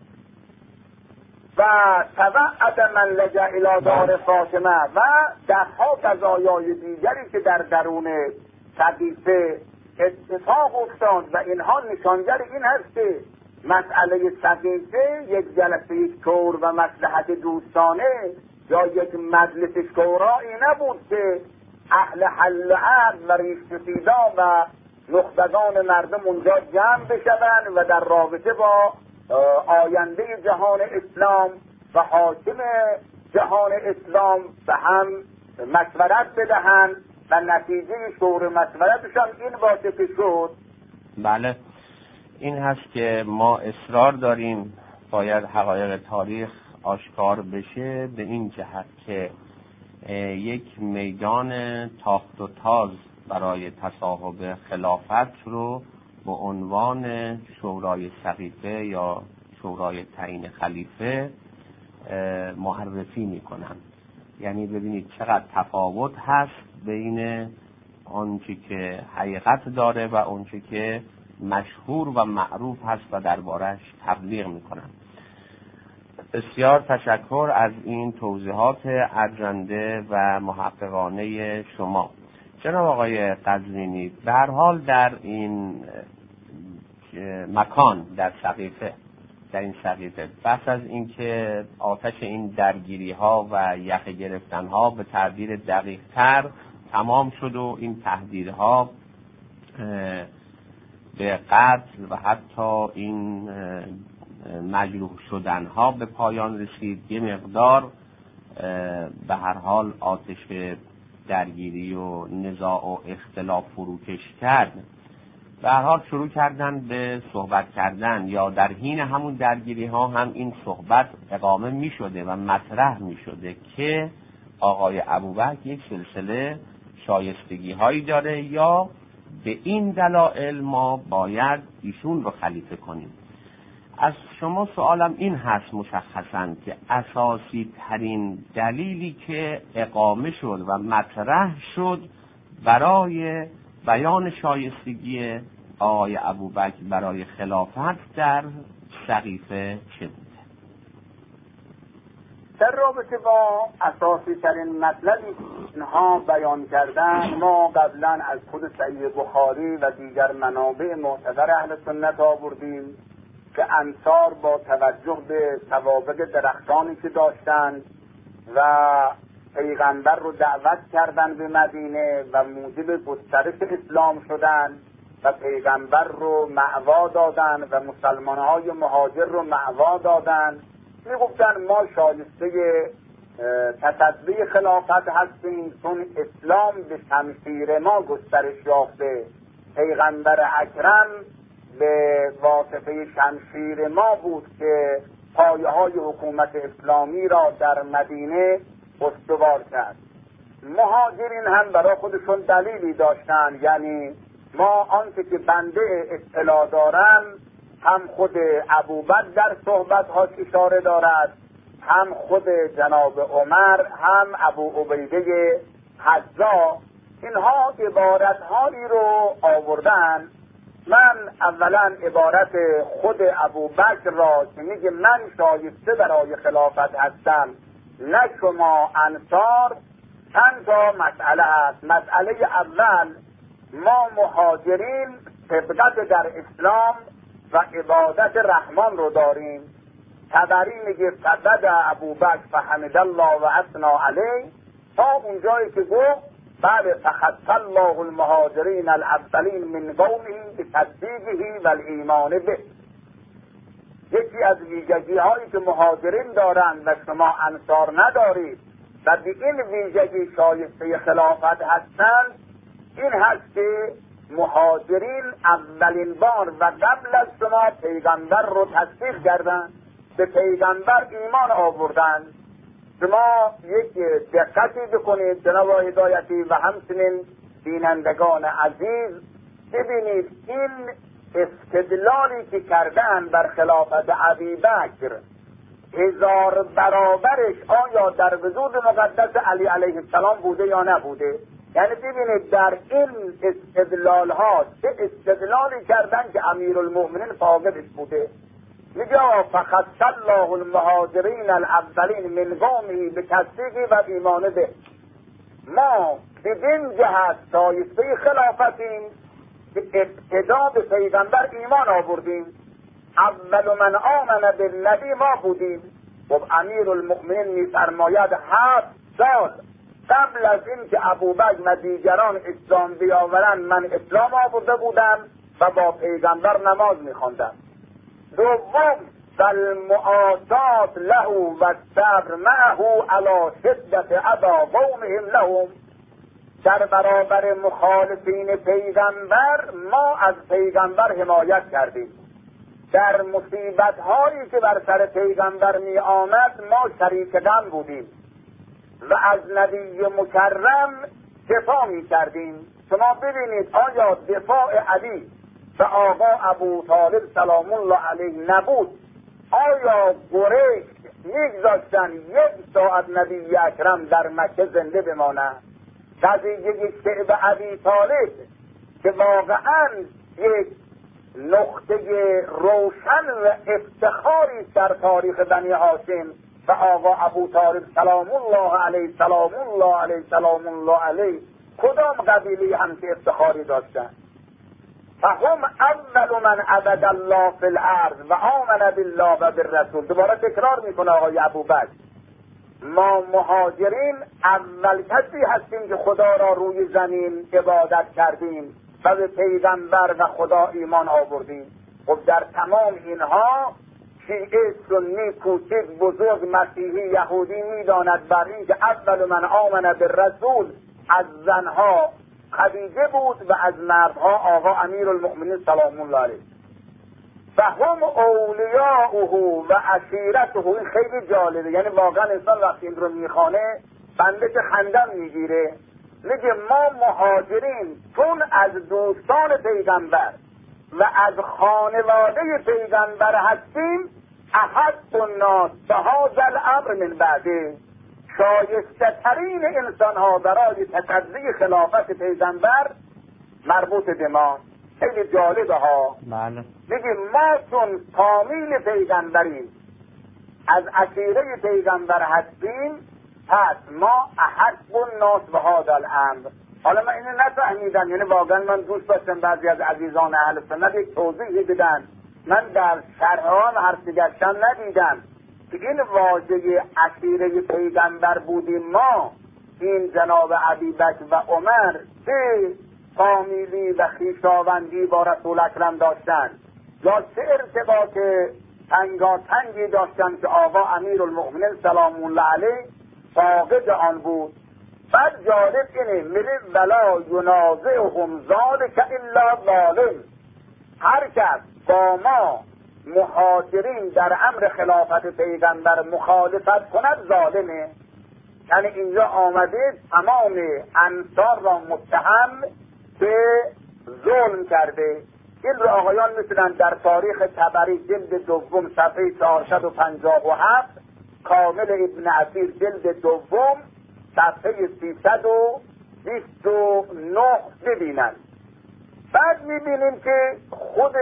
و توعد من لجا الی دار فاطمه و دهها قضایای دیگری که در درون سقیفه اتفاق افتاد. و اینها نشانگر این هست که مسئله سقیفه یک جلسه شور و مصلحت دوستانه یا یک مجلس شورایی نبود که اهل حل و عقد و ریش‌سفیدان و نخبگان مردم اونجا جمع بشوند و در رابطه با آینده جهان اسلام و حاکم جهان اسلام به هم مشورت بدهند و نتیجه شور مشورتشان این باشه که شد. بله، این هست که ما اصرار داریم باید حقایق تاریخ آشکار بشه به این جهت که یک میدان تاخت و تاز برای تصاحب خلافت رو به عنوان شورای سقیفه یا شورای تعیین خلیفه معرفی میکنن. یعنی ببینید چقدر تفاوت هست بین آنچه که حقیقت داره و آنچه که مشهور و معروف هست و دربارش تبلیغ میکنن. بسیار تشکر از این توضیحات ارجنده و محققانه شما جناب آقای قزوینی. به هر حال در این مکان در سقیفه در این سقیفه بس از اینکه آتش این درگیری ها و یخ گرفتن ها به تعبیر دقیق تر تمام شد و این تهدیدها به قتل و حتی این مجروح شدن ها به پایان رسید، یه مقدار به هر حال آتش درگیری و نزاع و اختلاف فروکش کرد. به هر حال شروع کردن به صحبت کردن یا در حین همون درگیری ها هم این صحبت اقامه می شده و مطرح می شده که آقای ابوبکر یک سلسله شایستگی هایی داره یا به این دلایل ما باید ایشون رو خلیفه کنیم. از شما سوالم این هست مشخصاً که اساسی ترین دلیلی که اقامه شد و مطرح شد برای بیان شایستگی آقای ابوبکر برای خلافت در سقیفه چه بود؟ در رابطه با اساسی ترین مطلبی اینها بیان کردن، ما قبلا از خود صحیح بخاری و دیگر منابع معتبر اهل سنت آوردیم که انصار با توجه به سوابق درختانی که داشتند و پیغمبر رو دعوت کردن به مدینه و موجب گسترش اسلام شدند و پیغمبر رو معوا دادن و مسلمانهای مهاجر رو معوا دادن، می گفتن ما شایسته تصدی خلافت هستیم چون اسلام به شمشیر ما گسترش یافته، پیغمبر اکرم به واسطه شمشیر ما بود که پایه های حکومت اسلامی را در مدینه استوار کرد. مهاجرین هم برای خودشون دلیلی داشتن، یعنی ما آنچه که بنده اطلاع دارم هم خود ابوبکر در صحبت‌هاش اشاره دارد، هم خود جناب عمر، هم ابو عبیده حذا، اینها عبارت‌هایی رو آوردن. من اولا عبارت خود ابوبکر را که میگه من شایسته برای خلافت هستم نه شما انصار، چند تا مسئله هست. مسئله اول، ما مهاجرین سبقت در اسلام و عبادت رحمان رو داریم. طبری میگه فقد ابوبکر فحمد الله و اثنا علیه، تا اونجایی که گفت بله فخص الله المهاجرین الاولین من قومه بتصدیقه و الایمان به. یکی از ویژگی هایی که مهاجرین دارند و شما انصار ندارید و به این ویژگی شایسته خلافت هستند این هست که مهاجرین اولین بار و قبل از شما پیغمبر رو تصدیق کردند، به پیغمبر ایمان آوردند. شما یک دقتی بکنید جناب هدایتی و همچنین بینندگان عزیز، ببینید این استدلالی که کردن بر خلافت ابوبکر هزار برابرش آیا در وجود مقدس علی علیه السلام بوده یا نبوده؟ یعنی ببینید در این استدلال ها چه استدلالی کردن که امیرالمؤمنین فاقدش بوده. میگه فخص الله المهاجرین الاولین من قومه بتصدیقه و ایمان به. ما بدین جهت شایسته خلافتیم که ابتدا به پیغمبر ایمان آوردیم. اول من آمن بالنبی ما بودیم. و امیرالمؤمنین میفرماید هفت سال قبل از این که ابوبکر و دیگران اسلام بیاورند من اسلام آورده بودم و با پیغمبر نماز میخواندم. دوم فالمعاصات له و الصبر معه علی شدت ابا قومهم لهم، در برابر مخالفین پیغمبر ما از پیغمبر حمایت کردیم. در مصیبت هایی که بر سر پیغمبر می آمد ما شریک غم بودیم و از نبی مکرم دفاع می کردیم. شما ببینید آیا دفاع علی و آقا ابو طالب سلام الله علیه نبود؟ آیا قریش میگذاشتن یک ساعت نبی اکرم در مکه زنده بمانه؟ قضیه شعب ابی طالب که واقعا یک نقطه روشن و افتخاری در تاریخ بنی هاشم و آقا ابو طالب سلام الله علیه سلام الله علیه سلام الله علیه کدام قبیله هم که افتخاری داشتن؟ فهم اول من عبد الله فی الارض و آمن بالله و بالرسول. دوباره تکرار میکنه آقای ابوبکر، ما مهاجرین اول کسی هستیم که خدا را روی زمین عبادت کردیم و به پیغمبر و خدا ایمان آوردیم. خب در تمام اینها شیعه، سنی، کوچک، بزرگ، مسیحی، یهودی میداند بر این که اول من آمن بالرسول از زنها خدیجه بود و از مردها آقا امیرالمؤمنین سلام الله علیه. و هم اولیاؤه و عشیرته. این خیلی جالبه، یعنی واقعا انسان وقتی این رو میخوانه بنده که خندم میگیره. میگه ما مهاجرین چون از دوستان پیغمبر و از خانواده پیغمبر هستیم احق الناس بهذا الامر من بعده، شایسته ترین انسان ها برای تقضی خلافت پیغمبر مربوط به ما. خیلی جالبه ها. بله. میگیم ما چون فامیل پیغمبریم، از عشیره پیغمبر هستیم، پس ما احق الناس بهذا الامر. حالا من اینو نفهمیدم، یعنی واقعا من دوست داشتم بعضی از عزیزان اهل سنت یک توضیحی بدن، من در شرح هم حرف گشتم ندیدم که این واژه عشیره پیغمبر بودیم ما، این جناب ابوبکر و عمر چه فامیلی و خویشاوندی با رسول اکرم داشتن، یا چه ارتباط تنگاتنگی داشتن که آقا امیرالمؤمنین سلام الله علیه فاقد آن بود. بعد جالب اینه میگه ولا ینازعهم ذلک الا ظالم، هر کس با ما مهاجرین در امر خلافت پیغمبر مخالفت کند ظالمه. یعنی اینجا آمده تمام انصار را متهم به ظلم کرده. این رو آقایان میتونن در تاریخ طبری جلد دوم صفحه چهارصد و پنجاه و هفت، کامل ابن عثیر جلد دوم صفحه سیصد و بیست و نه ببینن. بعد میبینیم که خود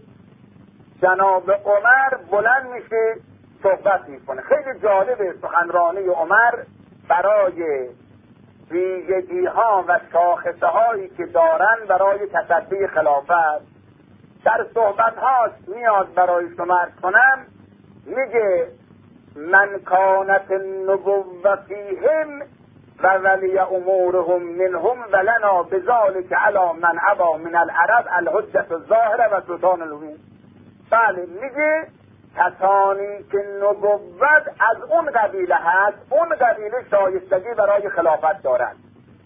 جناب عمر بلند میشه صحبت میکنه. خیلی جالبه سخنرانی عمر برای ویژگی ها و شاخصه هایی که دارن برای تصدی خلافت. در صحبت هاش میاد برای شما عرض کنم، میگه من کانت النبوة فیهم و ولی امورهم منهم ولنا بذلك علی من ابا من العرب الحجة الظاهره و سلطان المبین. بله، میگه کسانی که نبوت از اون قبیله هست، اون قبیله شایستگی برای خلافت دارند.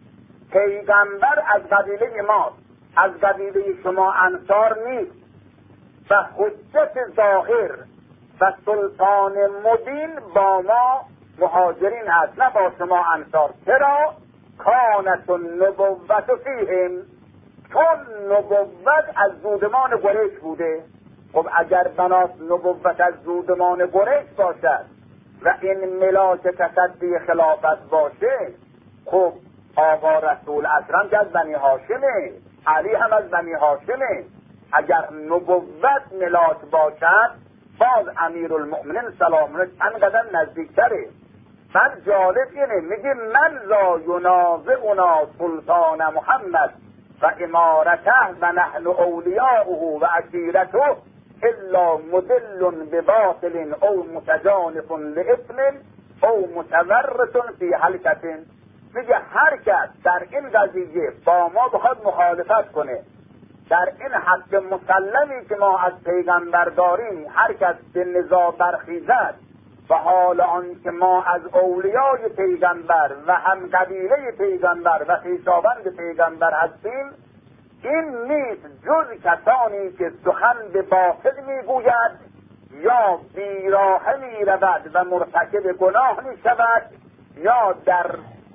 پیغمبر از قبیله ما، از قبیله شما انصار نیست و حجت ظاهر و سلطان مبین با ما مهاجرین هست، نه با شما انصار. چرا؟ کانت النبوة فیهم، چون نبوت از زودمان قریش بوده. خب اگر بناس نبوت از زودمان قریش باشد و این ملاک تصدی خلافت باشه، خب آقا رسول اکرم که از بنی هاشمه، علی هم از بنی هاشمه. اگر نبوت ملاک باشد باز امیرالمؤمنین سلام الله چند قدم نزدیکتره. من جالب اینه، میگه من لا ینازعنا سلطان محمد و امارته و نحن اولیاؤه و عشیرته الا مدل بباطل او متجانف لإثم او متورط فی حلقة. میگه هر کس در این قضیه با ما بخواد مخالفت کنه، در این حق مسلمی که ما از پیغمبر داریم، هر کس به نزاع برخیزد و حال آن که ما از اولیای پیغمبر و هم قبیله پیغمبر و خویشاوند پیغمبر هستیم، این نیست جز کسانی که سخن به باطل میگوید یا بیراه میرود و مرتکب گناه میشود یا در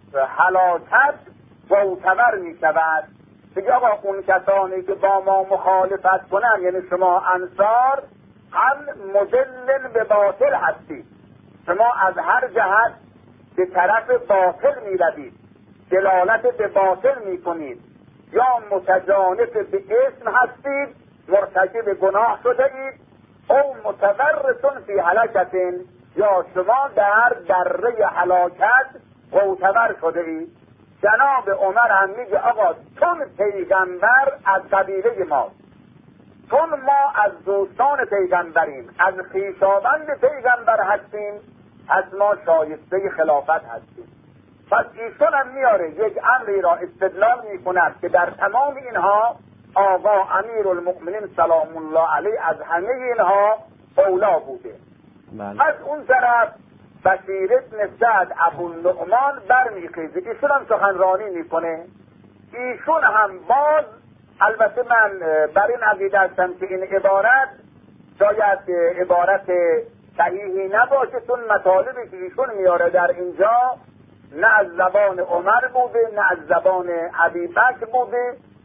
هلاکت معتبر میشود. دیگه آقا اون کسانی که با ما مخالفت کنن، یعنی شما انصار، هم مدلل به باطل هستید، شما از هر جهت به طرف باطل میروید، دلالت به باطل میکنید، یا متجانف به اسم هستید، مرتکب گناه شده اید، او متورط فی هلکت، یا شما در دره هلاکت معتبر شده اید. جناب عمر هم میگه آقا چون پیغمبر از قبیله ماست، چون ما از دوستان پیغمبریم، از خویشاوند پیغمبر هستیم، از ما شایسته خلافت هستیم. پس ایشون هم میاره یک امری را استدلال میکند که در تمام اینها آقا امیرالمؤمنین سلام الله علیه از همه اینها اولا بوده. بله. از اون طرف بشیر ابن سعد ابوالنعمان برمیخیزه، ایشون هم سخنرانی میکنه. ایشون هم باز، البته من بر این عقیده هستم که این عبارت شاید عبارت صحیحی نباشه، چون مطالبی که ایشون میاره در اینجا نه از زبان عمر بوده نه از زبان ابوبکر بوده.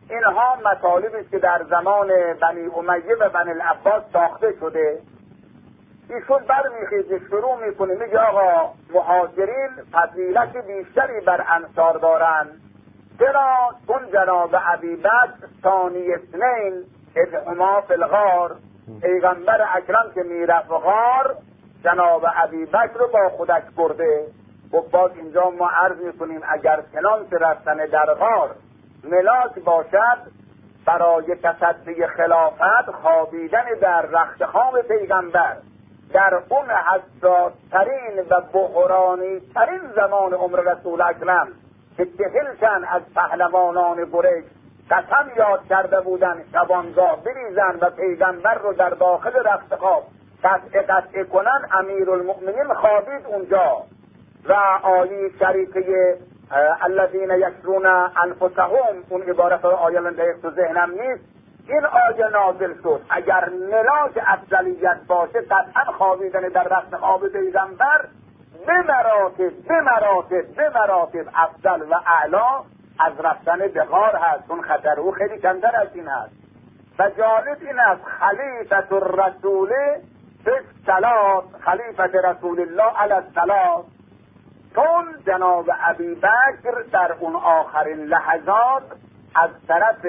اینها مطالبی است که در زمان بنی امیه و بنی العباس ساخته شده. ایشون برمیخیزه شروع میکنه میگه آقا مهاجرین فضیلت بیشتری بر انصار دارن، چرا؟ چون جناب ابی بکر ثانی اثنین اذ هما فی الغار، پیغمبر اکرم که میرفت غار جناب ابی بکر رو با خودش برده. و باز اینجا ما عرض میکنیم اگر چنانچه رفتن در غار ملاک باشد، برای تصدی خلافت خوابیدن در رختخواب پیغمبر در اون حساس‌ترین و بحرانی ترین زمان عمر رسول اکرم که چهل تن از پهلوانان قریش قسم یاد کرده بودن شبانگاه بریزن و پیغمبر رو در داخل رختخواب قطع قطع کنن، امیرالمؤمنین خوابید اونجا و آیه شریفه الذین یشرون انفسهم، اون عبارت آیه دقیق تو ذهنم نیست، این آیه نازل شد اگر ملاک افضلیت باشه قطعا خوابیدن در رختخواب پیغمبر به مراتب به مراتب به مراتب افضل و اعلا از رفتن به غار هست، چون خطر او خیلی کمتر از این هست. و جالب این است خلیفت الرسول به الصلاة، خلیفت رسول الله علی الصلاة، چون جناب ابی بکر در اون آخرین لحظات از طرف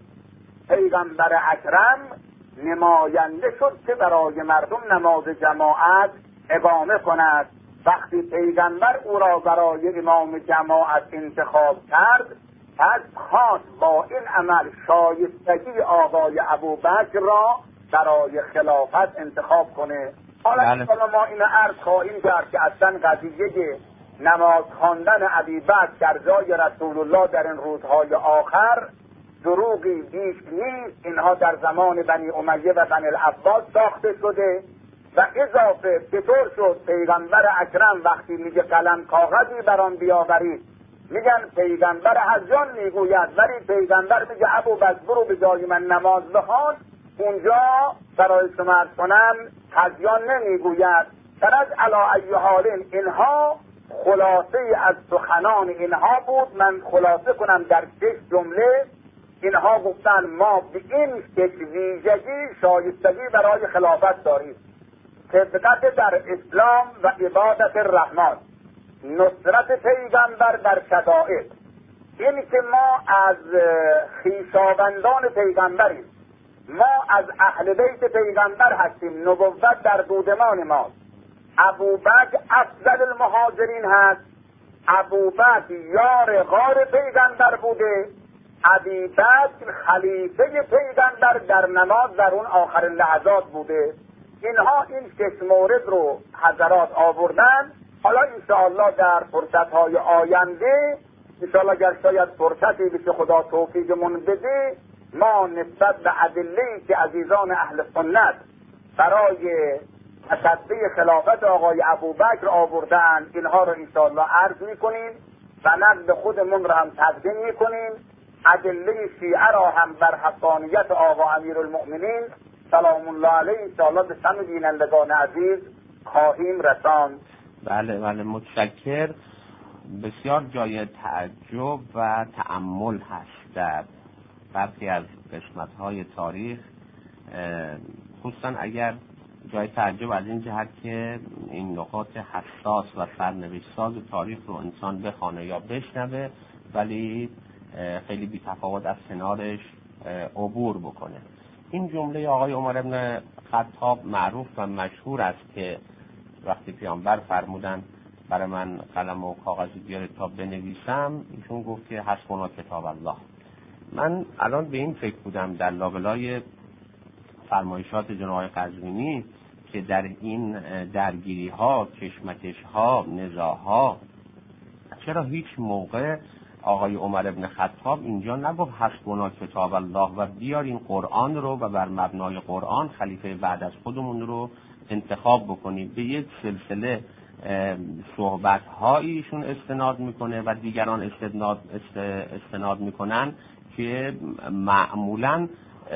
پیغمبر اکرم نماینده شد که برای مردم نماز جماعت اقامه کند. وقتی پیغمبر او را برای امام جماعت انتخاب کرد، پس خواست با این عمل شایستگی آقای ابوبکر را برای خلافت انتخاب کنه. حالا بله. ما اینو عرض خواهیم کرد که اصلا قضیه نماز خواندن ابوبکر در جای رسول الله در این روزهای آخر دروغی بیش نیست. اینها در زمان بنی امیه و بنی العباس ساخته شده و اضافه چطور شد پیغمبر اکرم وقتی میگه قلم کاغذی برام بیاورید، میگن پیغمبر حجان میگوید، ولی پیغمبر میگه ابوبکر برو به جای من نماز بخوان، اونجا برای شما عرض کنم حجان نمیگوید. در از علی ای حال اینها خلاصه از سخنان اینها بود. من خلاصه کنم در شش جمله. اینها گفتن ما به این شش ویژگی شایستگی برای خلافت داریم: صدقت در اسلام و عبادت الرحمن، نصرت پیغمبر در شدائد، این که ما از خویشاوندان پیغمبریم، ما از اهل بیت پیغمبر هستیم، نبوت در دودمان ماست. ابوبکر افضل المهاجرین هست، ابوبکر یار غار پیغمبر بوده، ابوبکر خلیفه پیغمبر در نماز در اون آخرین لحظات بوده. اینها این شش مورد رو حضرات آوردن. حالا انشاءالله در فرصتهای آینده انشاءالله اگر شاید فرصتی بشه خدا توفیقمون بده، ما نسبت به ادله‌ای که عزیزان اهل سنت برای تصدی خلافت آقای ابوبکر آوردن، اینها رو انشاءالله عرض میکنیم و نقد خودمون رو هم تقدیم میکنیم. ادله شیعه را هم بر حقانیت آقا امیرالمؤمنین سلام الله علیه انشاءالله به سمع بینندگان عزیز خواهیم رساند. بله بله متشکر. بسیار جای تعجب و تأمل هست در برخی از قسمت‌های تاریخ، خصوصا اگر جای تعجب از این جهت که این نقاط حساس و سرنوشت‌ساز تاریخ رو انسان بخونه یا بشنوه ولی خیلی بی‌تفاوت از کنارش عبور بکنه. این جمله آقای عمر بن خطاب معروف و مشهور است که وقتی پیامبر فرمودن برای من قلم و کاغذی بیاره تا بنویسم، ایشون گفت که حسبنا کتاب الله. من الان به این فکر بودم در لابلای فرمایشات جناب قزوینی که در این درگیری ها، کشمکش ها، نزاع ها، چرا هیچ موقع آقای عمر بن خطاب اینجا نگفت حسبنا کتاب الله و بیارین قرآن رو و بر مبنای قرآن خلیفه بعد از خودمون رو انتخاب بکنیم؟ به یک سلسله صحبت هایشون استناد میکنه و دیگران استناد استناد میکنن که معمولاً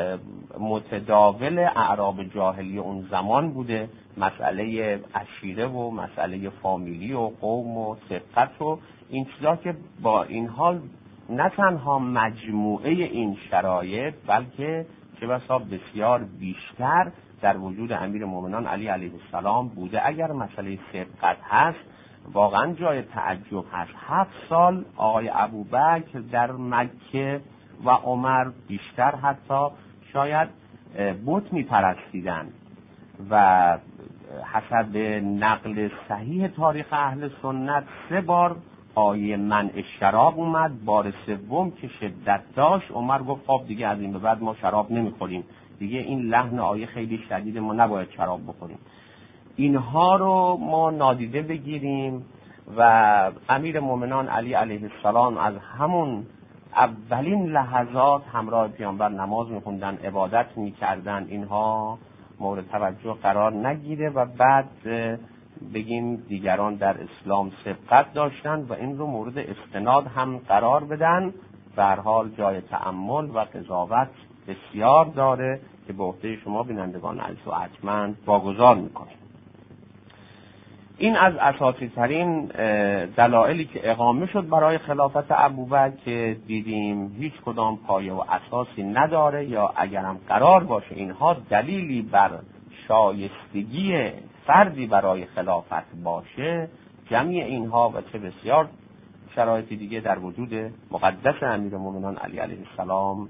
متداول اعراب جاهلی اون زمان بوده، مسئله عشیره و مسئله فامیلی و قوم و سبقت و این چیزا که با این حال نه تنها مجموعه این شرایط بلکه چه بسا بسیار بیشتر در وجود امیرالمومنین علی علیه السلام بوده. اگر مسئله سبقت هست واقعا جای تعجب هست. هفت سال آقای ابوبکر در مکه و عمر بیشتر حتی شاید بت می پرستیدن و حسب نقل صحیح تاریخ اهل سنت سه بار آیه منع شراب اومد. بار سوم که شدت داشت عمر گفت خب دیگه از این به بعد ما شراب نمیخوریم، دیگه این لحن آیه خیلی شدید، ما نباید شراب بخوریم. اینها رو ما نادیده بگیریم و امیر مومنان علی علیه السلام از همون اولین لحظات همراه پیامبر نماز میخوندن، عبادت میکردن، اینها مورد توجه قرار نگیره و بعد بگیم دیگران در اسلام سبقت داشتن و این رو مورد استناد هم قرار بدن. به هر حال جای تأمل و قضاوت بسیار داره که به عهده شما بینندگان عزیز و ارجمند واگذار میکنه. این از اساسی ترین دلایلی که اقامه شد برای خلافت ابوبکر که دیدیم هیچ کدام پایه و اساسی نداره، یا اگرم قرار باشه اینها دلیلی بر شایستگی فردی برای خلافت باشه، جمعی اینها و چه بسیار شرایط دیگه در وجود مقدس امیرالمومنین علی علیه السلام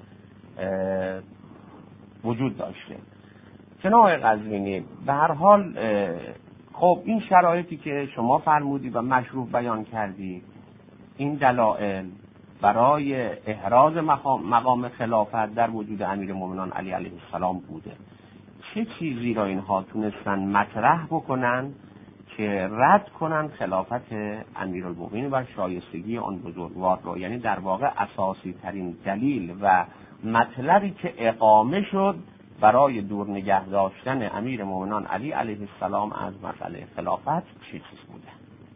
وجود داشته. جناب آقای قزوینی، به هر حال خب این شرایطی که شما فرمودی و مشروع بیان کردی، این دلایل برای احراز مقام, مقام خلافت در وجود امیرالمومنین علی علیه السلام بوده. چه چیزی را اینها تونستن مطرح بکنن که رد کنن خلافت امیرالمومنین و شایستگی آن بزرگوار را؟ یعنی در واقع اساسی ترین دلیل و مطلبی که اقامه شد برای دور نگه داشتن امیرالمومنین علی علیه السلام از مسئله خلافت چه چیز بوده؟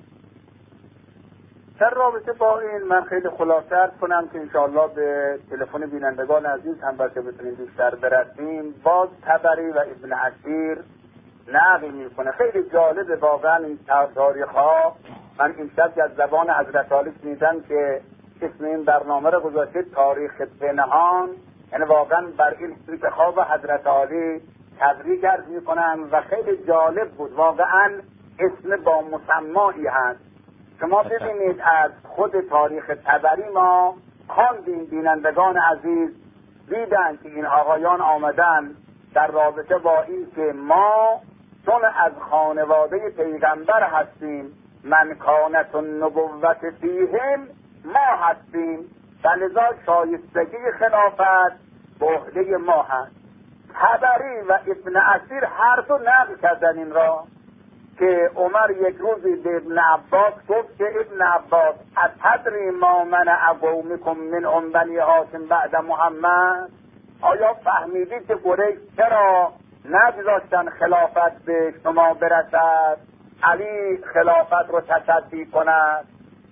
در رابطه با این من خیلی خلاصه عرض کنم که انشاءالله به تلفن بینندگان عزیز هم بلکه بتونیم بیشتر برسیم. باز طبری و ابن اسیر نقل میکنه، خیلی جالبه واقعا این تاریخ ها. من این شب از زبان حضرت علی شنیدم که اسم این برنامه رو گذاشته تاریخ پنهان، یعنی واقعا بر این انتخاب حضرت علی تبریک عرض میکنم و خیلی جالب بود. واقعا اسم با مسمایی هست. شما ببینید از خود تاریخ طبری ما خواندیم، بینندگان عزیز دیدن که این آقایان آمدن در رابطه با این که ما چون از خانواده پیغمبر هستیم، من کانت النبوت فیهم ما هستیم، فلذا شایستگی خلافت به عهده ما هست. طبری و ابن اسیر هر دو نقل کردن این را که عمر یک روزی به ابن عباس گفت که ابن عباس اتدری ما منع قومکم من ام بنی هاشم بعد محمد؟ آیا فهمیدید که قریش چرا نگذاشتن خلافت به شما برسد، علی خلافت رو تصدی کند؟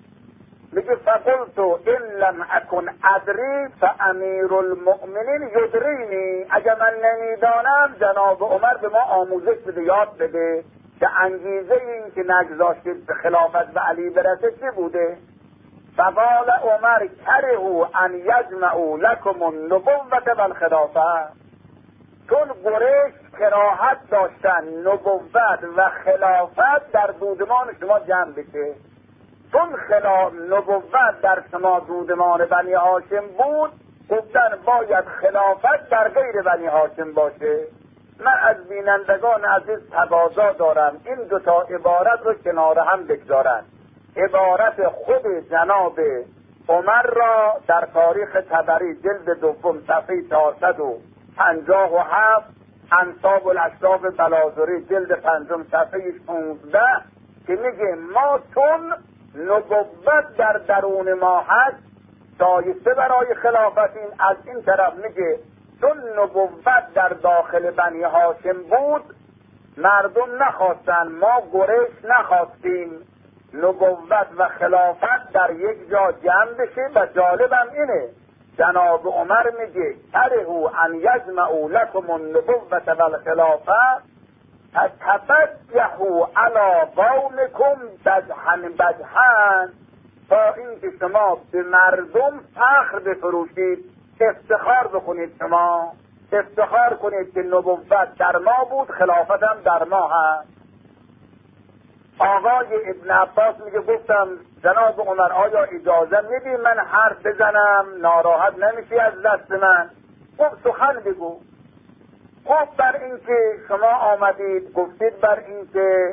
میگه فقلت ان لم اکن ادری فامیر المؤمنین یدرینی، اگر من نمیدانم جناب عمر به ما آموزش بده، یاد بده که انگیزه این که نگذاشتید به خلافت به علی برسه چی بوده؟ فقال عمر کرهوا ان یجمعوا لکم النبوة والخلافه، چون قریش کراهت داشتن نبوت و خلافت در دودمان شما جمع بشه. چون خلاف نبوت در شما دودمان بنی هاشم بود، گفتن باید خلافت در غیر بنی هاشم باشه. من از بینندگان عزیز تقاضا دارم این دوتا عبارت رو کنار هم بگذارن. عبارت خود جناب عمر را در تاریخ طبری جلد دوم صفحه چهارصد و پنجاه و هفت، انساب الاشراف بلازری جلد پنجم صفحه شانزده که میگه ما چون نبوت در درون ما هست شایسته برای خلافتیم. از این طرف میگه چون نبوت در داخل بنی هاشم بود مردم نخواستن، ما قریش نخواستیم نبوت و خلافت در یک جا جمع بشه. و جالبم اینه جناب عمر میگه کرهوا ان یجمعوا لکم النبوة والخلافه فتبجحوا علی قومکم بجحا بجحا، تا اینکه شما به مردم فخر بفروشید، افتخار بکنید، شما افتخار کنید که نبوت در ما بود، خلافت هم در ما هست. آقای ابن عباس میگه گفتم جناب عمر آیا اجازه میدی من حرف بزنم؟ ناراحت نمیشی از دست من؟ گفت سخن بگو. گفت بر اینکه شما آمدید گفتید بر اینکه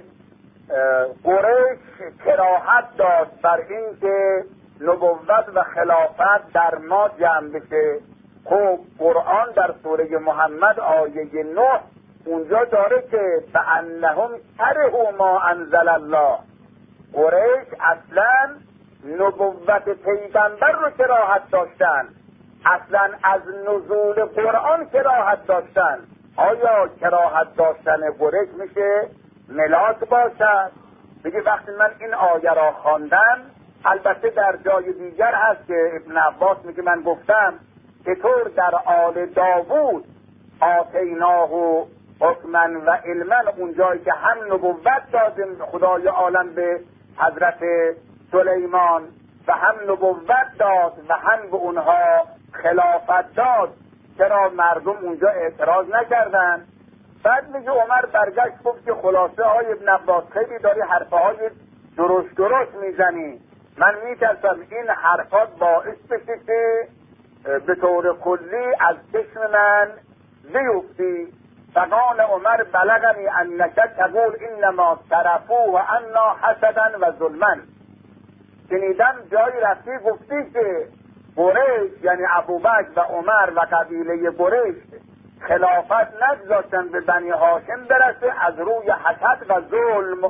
قریش کراهت داشت بر اینکه نبوت و خلافت در ما جمع بشه. خب قرآن در سوره محمد آیه نه اونجا داره که فانهم کرهوا ما انزل الله. قریش اصلا نبوت پیغمبر رو کراهت داشتن، اصلا از نزول قرآن کراهت داشتن. آیا کراهت داشتن قریش میشه ملاک باشد؟ بگه وقتی من این آیه را خواندم، البته در جای دیگر هست که ابن عباس میگه من گفتم که طور در آل داوود آتیناه حکما و علما، اونجایی که هم نبوت دادیم خدای عالم به حضرت سلیمان و هم نبوت داد و هم به اونها خلافت داد، چرا مردم اونجا اعتراض نکردن؟ بعد میگه عمر برگشت گفت که خلاصه های ابن عباس خیلی داری حرفهای درست درست میزنی، من میترسم این حرفات باعث بشه که به طور کلی از چشم من بیفتی. فقال عمر بلغنی انک تقول انما صرفوا و انا حسدا و ظلما. شنیدم جایی رفتی گفتی که قریش یعنی ابوبکر و عمر و قبیله قریش خلافت نگذاشتن به بنی هاشم برسه از روی حسد و ظلم.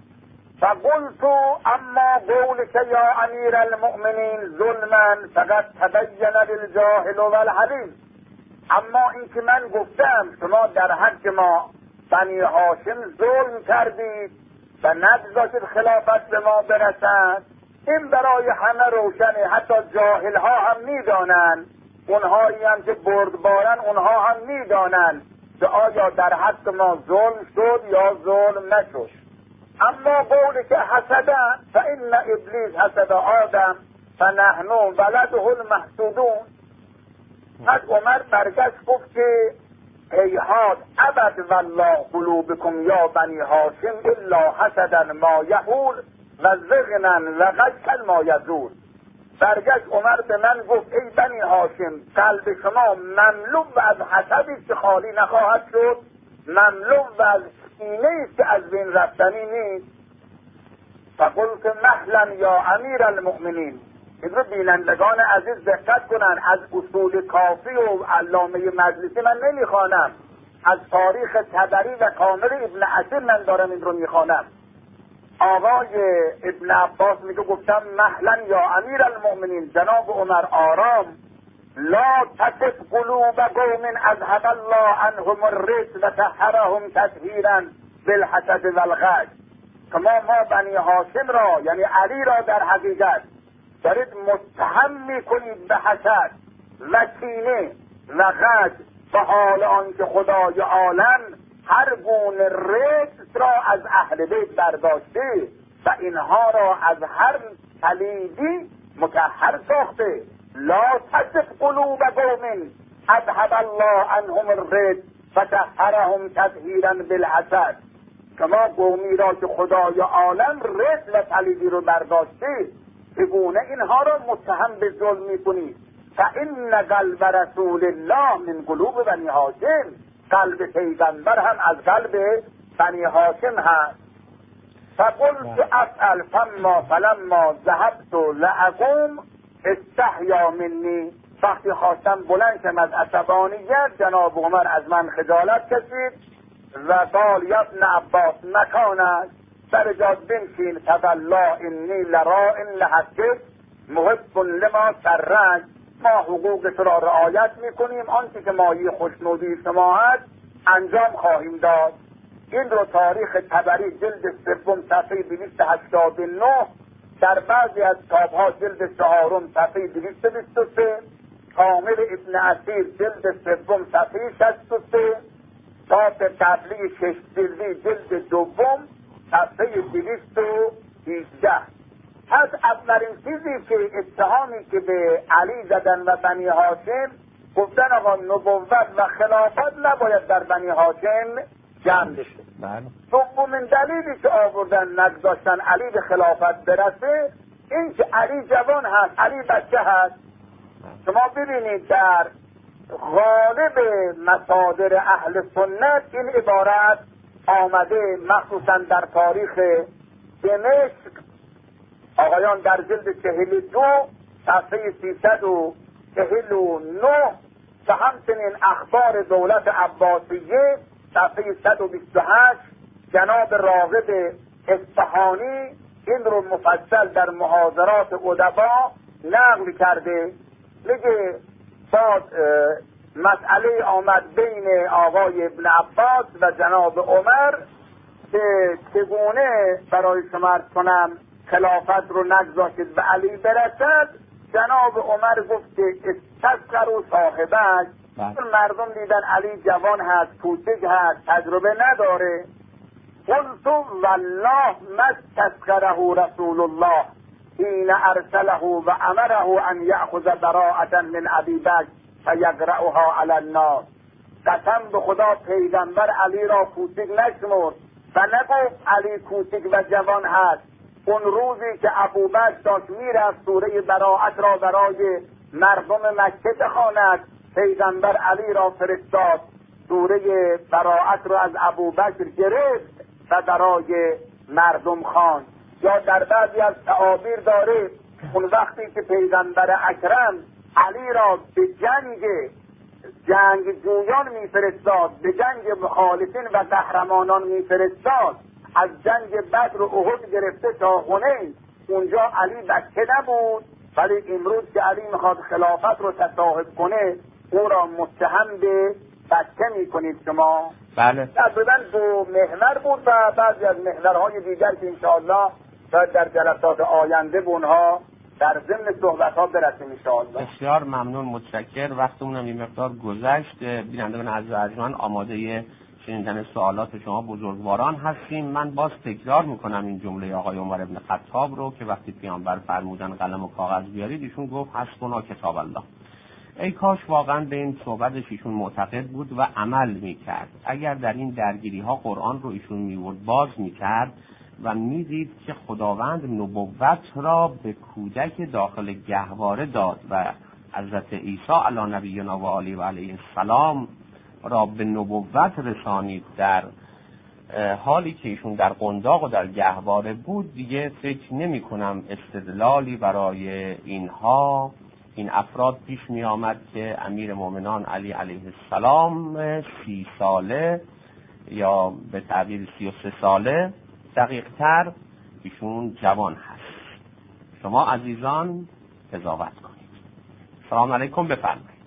فقلت اما قولك یا امیر المؤمنین ظلما فقد تبین للجاهل والحلیم. اما این که من گفتم شما در حق ما بنی هاشم ظلم کردید و نگذاشتید خلافت به ما برسد، این برای همه روشنه، حتی جاهل ها هم میدانند، اونهایی هم که بردبارن اونها هم میدانند که آیا در حق ما ظلم شد یا ظلم نشد. اما قولی که حسد فإن ابلیس حسد آدم فنحن ولده المحسودون. از عمر برگشت گفت که هیهات ابد والله قلوبکم یا بنی هاشم الا حسدا ما یحول و زغنا و غشا ما یزول. برگشت عمر به من گفت ای بنی هاشم قلب شما مملو از حسدی که خالی نخواهد شد، مملو از کینه است که از بین رفتنی نیست. فقلت مهلا یا امیر المؤمنین. این رو بینندگان عزیز دقت کنن، از اصول کافی و علامه مجلسی من نمیخوانم، از تاریخ طبری و کامل ابن اثیر من دارم این رو میخوانم. آقای ابن عباس میگه گفتم مهلا یا امیر المؤمنین، جناب عمر آرام، لا تصف قلوب قوم اذهب الله عنهم الرجس و طهرهم تطهیرا بالحسد والغش. کما ما بنی هاشم را یعنی علی را در حقیقت دارید متهم میکنید به حسد و کینه و غش، به حال آنکه خدای عالم هر گونه رجس را از اهل بیت برداشته و اینها را از هر پلیدی مطهر ساخته. لا تصف قلوب قوم اذهب الله عنهم الرجس و طهرهم تطهیرا بالحسد. شما قومی را که خدای عالم رجس و پلیدی رو برداشته، چگونه اینها را متهم به ظلم میکنید؟ فان قلب رسول الله من قلوب بنی هاشم، قلب پیغمبر هم از قلب بنی هاشم هست. فقلت افعل فما فلما ذهبت لاقوم استحیا منی. وقتی خواستم بلند شم از عصبانیت، جناب عمر از من خجالت کشید و قال یا ابن عباس مکانت سر جاد بنشین، فوالله انی لراء لحقک محب لما سرک. ما حقوق تو را رعایت میکنیم، آنچه که مایه خوشنودی شما هست انجام خواهیم داد. این رو تاریخ طبری جلد سوم صفحه دویست و هشتاد و نه، در بعضی از کتاب‌ها جلد چهارم صفحه دویست و بیست و سه، کامل ابن اثیر جلد سوم صفحه شصت و سه، کتاب قبلی شش جلدی جلد دوم صفحه دویست و هجده. پس اولین چیزی که اتهامی که به علی زدن و بنی هاشم گفتن آقا نبوت و خلافت نباید در بنی هاشم جمع بشه. دومین دلیلی که آوردن نگذاشتن علی به خلافت برسه این که علی جوان هست، علی بچه هست. شما ببینید در غالب مصادر اهل سنت این عبارت آمده، مخصوصا در تاریخ دمشق آقایان در جلد چهل دو صفحه سیصد و چهل و نه و همچنین اخبار دولت عباسیه صفحه صد و بیست و هشت جناب راغب اصفهانی این رو مفصل در محاضرات ادبا نقل کرده. میگه بعد مسئله آمد بین آقای ابن عباس و جناب عمر که چگونه برای شما عرض کنم خلافت رو نگذاشتید به علی برسد. جناب عمر گفت که استذکر و صاحبش، مردم دیدن علی جوان هست، کوچک هست، تجربه نداره. قلت والله ما استذکره رسول الله حين ارسله و امره ان یأخذ براءة من ابی بکر فیقرأها علی الناس. قسم به خدا پیغمبر علی را کوچک نشمرد و نگفت علی کوچک و جوان هست. اون روزی که ابوبکر داشت میرفت سوره براءت را برای مردم مکه بخواند، پیغمبر علی را فرستاد سوره براءت را از ابوبکر گرفت و برای مردم خواند. یا در بعضی از تعابیر داره اون وقتی که پیغمبر اکرم علی را به جنگ جنگ جویان میفرستاد، به جنگ مخالفین و قهرمانان میفرستاد، از جنگ بدر و احد گرفته تا حنین اونجا علی بچه نبود، ولی امروز که علی میخواد خلافت رو تصاحب کنه او را متهم به بچه میکنید شما. بله. تقریبا دو محور بود و بعضی از محورهای دیگر که انشاءالله در جلسات آینده به اونها در ضمن صحبت ها برسیم انشاءالله. بسیار ممنون، متشکر. وقتمون هم این مقدار گذشت. بینندگان عزیز و ارجمند آماده شنیدن سوالات شما بزرگواران هستیم. من باز تکرار میکنم این جمله آقای عمر بن خطاب رو که وقتی پیامبر فرمودن قلم و کاغذ بیارید ایشون گفت حسبنا کتاب الله. ای کاش واقعا به این صحبتش ایشون معتقد بود و عمل میکرد. اگر در این درگیری ها قرآن رو ایشون میورد باز میکرد و میدید که خداوند نبوت را به کودک داخل گهواره داد و حضرت عیسی علی نبینا و آله و علیه السلام را به نبوت رسانید در حالی که ایشون در قنداق و در گهواره بود، دیگه فکر نمی کنم استدلالی برای اینها این افراد پیش می آمد که امیر مومنان علی علیه السلام سی ساله یا به تعبیر سی و سه ساله دقیق تر ایشون جوان هست. شما عزیزان قضاوت کنید. سلام علیکم، بفرمایید.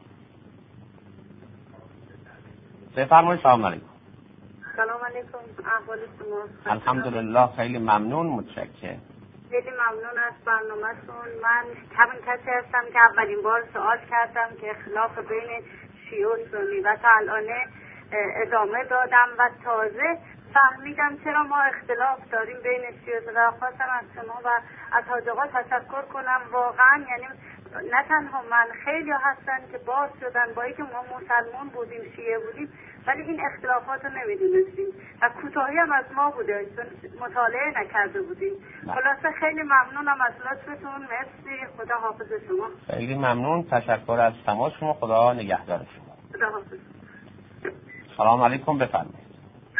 بفرمایید. سلام علیکم. سلام علیکم، احوال شما؟ الحمدلله، خیلی ممنون، متشکرم. خیلی ممنون از برنامه‌تون. من همین کسی هستم که اولین بار سوال کردم که اختلاف بین شیعه و سنی و تا الان ادامه دادم و تازه فهمیدم چرا ما اختلاف داریم بین شیعه و خواستم از شما و از حاج آقا تشکر کنم. واقعا یعنی نه تنها من، خیلی هستن که باز شدن با اینکه ما مسلمان بودیم، شیعه بودیم، ولی این اختلافات رو نمیدونستیم و کوتاهی هم از ما بوده چون مطالعه نکرده بودیم. خلاصه خیلی ممنونم از لطفتون. مرسی. خدا حافظ شما. خیلی ممنون، تشکر از تماس شما. خدا نگهدار شما. خدا حافظ. سلام علیکم، بفرمایید.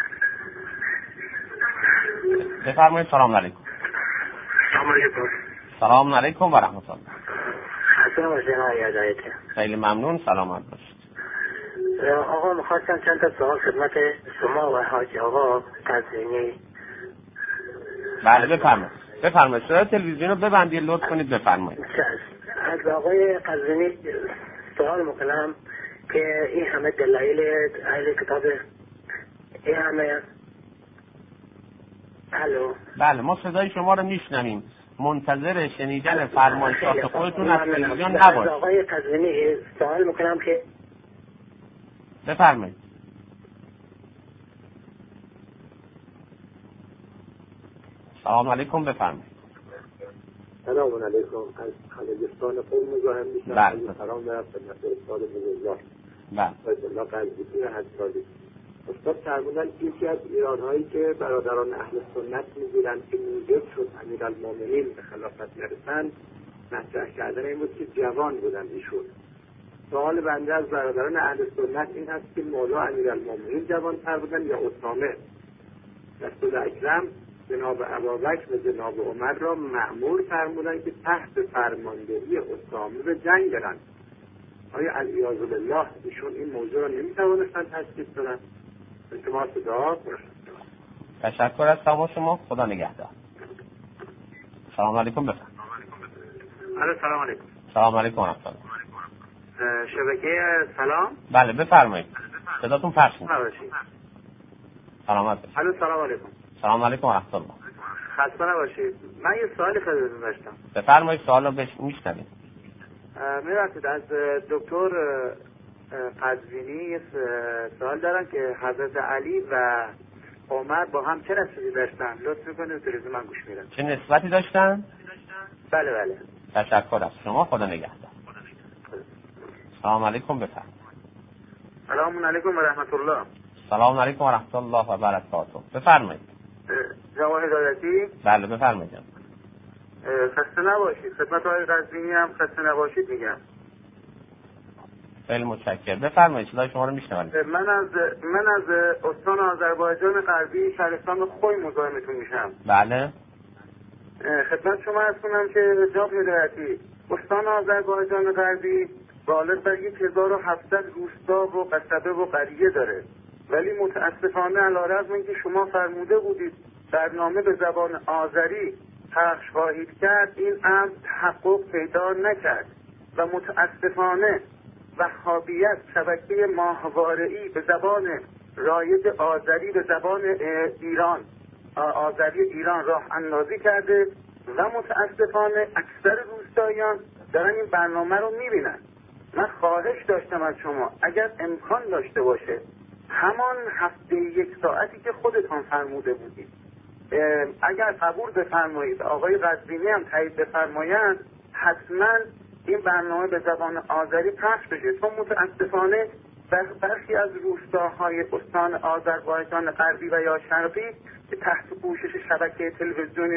بفرمایید. سلام علیکم. سلام علیکم. سلام علیکم و رحمت الله. حسن حسین یادایته. خیلی ممنون، سلامت باشید. آقا میخواستم چند تا سوال خدمت شما و حاج آقا قزوینی. بله بفرمایید. بفرمایید. صدای تلویزیون رو ببندید لطف کنید، بفرمایید. از آقای قزوینی سوال میکنم که این همه دلایل اهل کتاب، این همه الو. بله ما صدای شما رو میشنویم. منتظر شنیدن فرمایشات خودتون از تلویزیون نباشید. آقای قزوینی سوال میکنم که بفرمایید. سلام علیکم، بفرمایید. سلام علیکم. از خلجستان قم مزاحم میشم. بله. سلام دارم خدمت استاد بزرگوار. بله. باید الله قلبی حسادی. استاد فرمودن یکی از ایرادهایی که برادران اهل سنت میگیرند که موجب شد امیرالمومنین به خلافت نرسند، مطرح کردن این بود که جوان بودن ایشون. سوال بنده از برادران اهل سنت این هست که مولا امیرالمومنین جوان‌تر بودن یا اسامه؟ رسول اکرم جناب ابوبکر و جناب عمر را مأمور فرمودند که تحت فرماندهی اسامه به جنگ برند. آیا علیاذ بالله ایشون این موضوع را نمی‌توانستند تثبیت کنند؟ التماس دعا کنید. تشکر از تماس شما. خدا نگهدار. سلام علیکم. بفرمایید. الو سلام علیکم. سلام علیکم ورحمت الله. شبکه سلام. بله بفرمایید. صداتون پخش میشه. سلامت باشید. الو سلام علیکم. سلام علیکم ورحمت الله. خسته نباشید. من یه سوالی خدمتتون داشتم. بفرمایید سوالو بش میشنوید. می‌رسید از دکتر قزوینی یه سوال دارن که حضرت علی و عمر با هم چه نسبتی داشتن؟ لطف می‌کنید تلویزیون من گوش میدم. چه نسبتی داشتن؟ بله بله. تشکر از شما. خدا نگهدار. سلام علیکم. بفرمایید. سلام علیکم و رحمت الله. سلام علیکم و رحمت الله و برکاته. بفرمایید. جواد هدایتی. بله بفرمایید. خسته نباشید. خدمت آقای قزوینی هم خسته نباشید میگم. خیلی متشکرم. بفرمایید صدای شما رو میشنوم. من از من از استان آذربایجان غربی شهرستان خوی مزاحمتون میشم. بله. خدمت شما عرض کنم که جناب هدایتی استان آذربایجان غربی بالغ بر یک هزار و هفتصد روستا و قصبه و قریه داره، ولی متاسفانه علیرغم اینکه شما فرموده بودید برنامه به زبان آذری پخش خواهید کرد، این امر تحقق پیدا نکرد و متاسفانه وهابیت شبکه ماهواره‌ای به زبان رایج آذری به زبان ایران آذری ایران راه اندازی کرده و متاسفانه اکثر روستاییان دارن این برنامه رو میبینن. من خواهش داشتم از شما اگر امکان داشته باشه همان هفته یک ساعتی که خودتان فرموده بودید اگر قبول بفرمایید آقای قزوینی هم تایید بفرمایند حتما این برنامه به زبان آذری پخش بشه، چون متاسفانه برخی از روستاهای استان آذربایجان غربی و یا شرقی که تحت پوشش شبکه تلویزیونی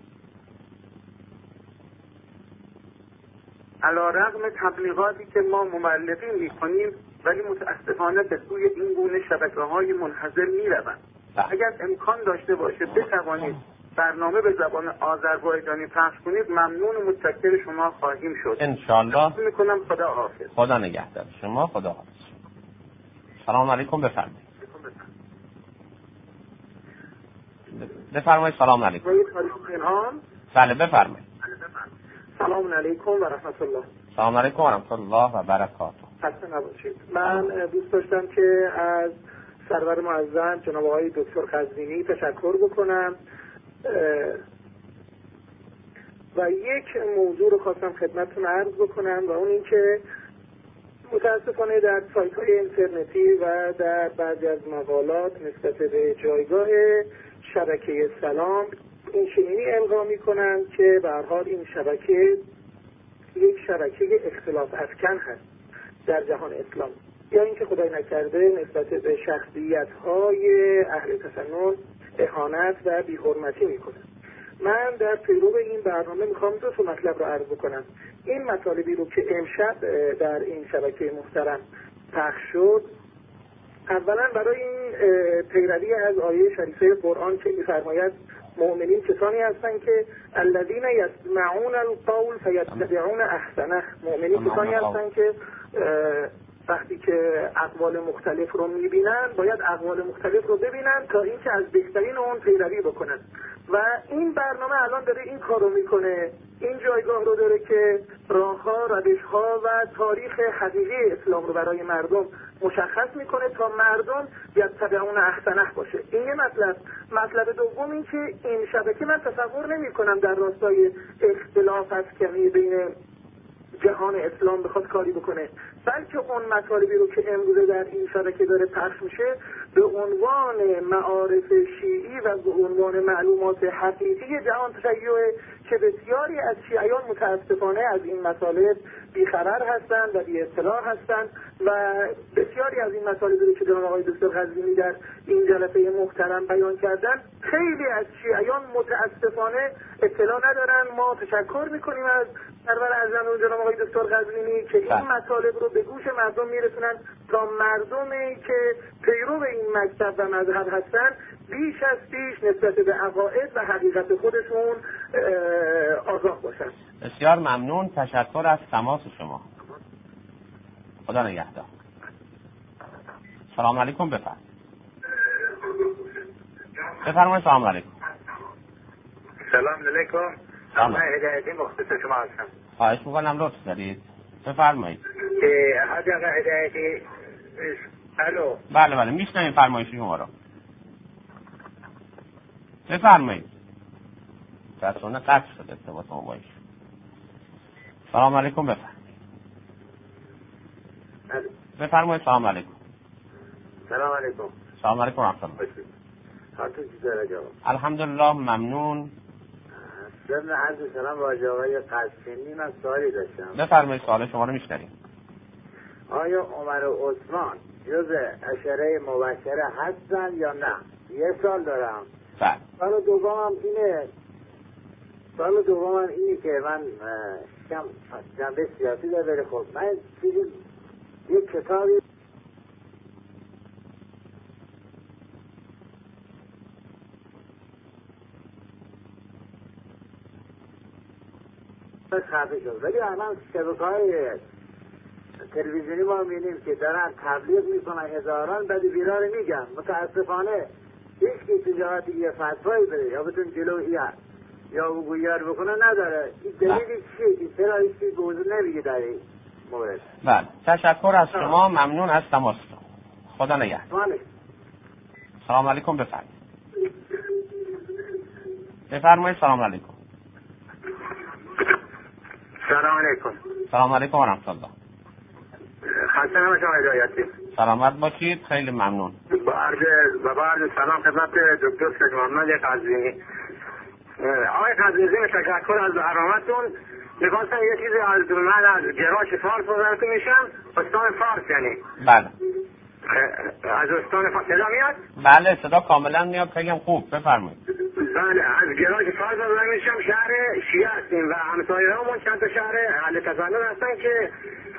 علیرغم تبلیغاتی که ما مبلغین میکنیم ولی متاسفانه به سوی این گونه شبکه‌های منحصر میروند. اگر امکان داشته باشه بتوانید برنامه به زبان آذربایجانی پخش کنید ممنون و متشکر شما خواهیم شد. انشالله. میکنم خدا حافظ. خدا نگهدار شما. خدا حافظ. سلام علیکم. بفرمایید. بفرمایید. سلام علیکم. بله بفرمایید. سلام علیکم و رحمت الله. سلام علیکم و رحمت الله و برکاته. خسته نباشید. من دوست داشتم که از سرور معظم جناب آقای دکتر قزوینی تشکر بکنم و یک موضوع رو خواستم خدمتتون عرض بکنم و اون این که متاسفانه در سایت های اینترنتی و در بعضی از مقالات نسبت به جایگاه شبکه سلام این چنینی القا می‌کنند که به هر حال این شبکه یک شبکه اختلاف افکن هست در جهان اسلام، یا اینکه خدای نکرده نسبت به شخصیت‌های اهل تسنن اهانت و بی‌حرمتی می‌کنه. من در پیرو این برنامه میخوام دو تا مطلب رو عرض بکنم. این مطالبی رو که امشب در این شبکه محترم پخش شد، اولا برای این پیروی از آیه شریفه قرآن که می‌فرماید مؤمنین کسانی هستند که الذین یسمعون القول فیتبعون احسنه. مؤمنین کسانی هستند که وقتی که اقوال مختلف رو میبینن باید اقوال مختلف رو ببینن تا اینکه از بهترین اون پیروی بکنن و این برنامه الان داره این کارو میکنه. این جایگاه رو داره که راهها، روشها و تاریخ حقیقی اسلام رو برای مردم مشخص میکنه تا مردم یتبعون احسنه باشه. این یه مطلب. مطلب دوم این که این شبکه من تصور نمی کنم در راستای اختلاف افکنی بین جهان اسلام بخواد کاری بکنه، بلکه اون مطالبی رو که امروزه در این شبکه داره پخش میشه به عنوان معارف شیعی و به عنوان معلومات حقیقی جهان تشیع که بسیاری از شیعیان متاسفانه از این مطالب بیخبر هستند و بی اطلاع هستند و بسیاری از این مطالبی که جناب آقای دکتر قزوینی در این جلسه محترم بیان کردن خیلی از شیعیان متاسفانه اطلاع ندارن. ما تشکر میکنیم از سرور اعظم و جناب آقای دکتر قزوینی که این مطالب رو به گوش مردم میرسونن تا مردمی که پیرو این مکتب و مذهب هستن بیش از بیش نسبت به عقاید و حقیقت خودشون آگاه باشن. بسیار ممنون، تشکر از تماس شما. خدا نگهدار. سلام علیکم. بفرمایید. بفرمایید. سلام علیکم. سلام علیکم. سلام. من هدایتی مختص شما هستم. خواهش میکنم لطف دارید. بفرمایید. حاج آقا هدایتی. الو. بله بله میشنویم فرمایش شما رو. بفرمایید. تلفن قطع شده ارتباط ما با ایشون. سلام علیکم. بفرمایید. بفرمایید. سلام علیکم. سلام علیکم. سلام علیکم رحمت الله. حالتون چطوره جواب؟ الحمدلله ممنون. ضمن عرض سلام با آقای قزوینی من سوالی داشتم. بفرمایید سوال شما رو میشنویم. آیا عمر و عثمان جز عشره مبشره هستن یا نه؟ یه سال دارم. بله. سال دومم اینه سال دومم اینه که من کم جنبه سیاسی داره بره. خب من چیزی یک کتابی خفه شد، ولی الان شبکه‌های تلویزیونی ما می‌بینیم که دارن تبلیغ میکنن هزاران، بعد بیرار میگن. متاسفانه هیچ کی تجارتی یه فتوایی بده یا بتون جلویی یا بگویار بکنه نداره. این دلیلی چیه که چرا هیچ کی گوزه نمیگه در این مورد؟ بله تشکر از شما، ممنون از تماستون. خدا نگهدار. سلام علیکم. بفرمایید. بفرمایید. سلام علیکم. سلام علیکم. سلام علیکم و رحمت الله. خسته نباشید هدایتی. سلامت باشید. خیلی ممنون. با عرض و با عرض سلام خدمت دکتر شیخ محمد قزوینی. آقای قزوینی تشکر از برنامه‌تون. می‌خواستم یه چیزی از من از گراش فارس بازارتون میشم. استان فارس یعنی. بله. از استان فارس صدا میاد؟ بله صدا کاملا میاد. خیلی خوب. بفرمایید. بله از گراش فارس بازار میشم. شهر شیعه هستیم و همسایه‌هامون چند تا شهر اهل تسنن هستن که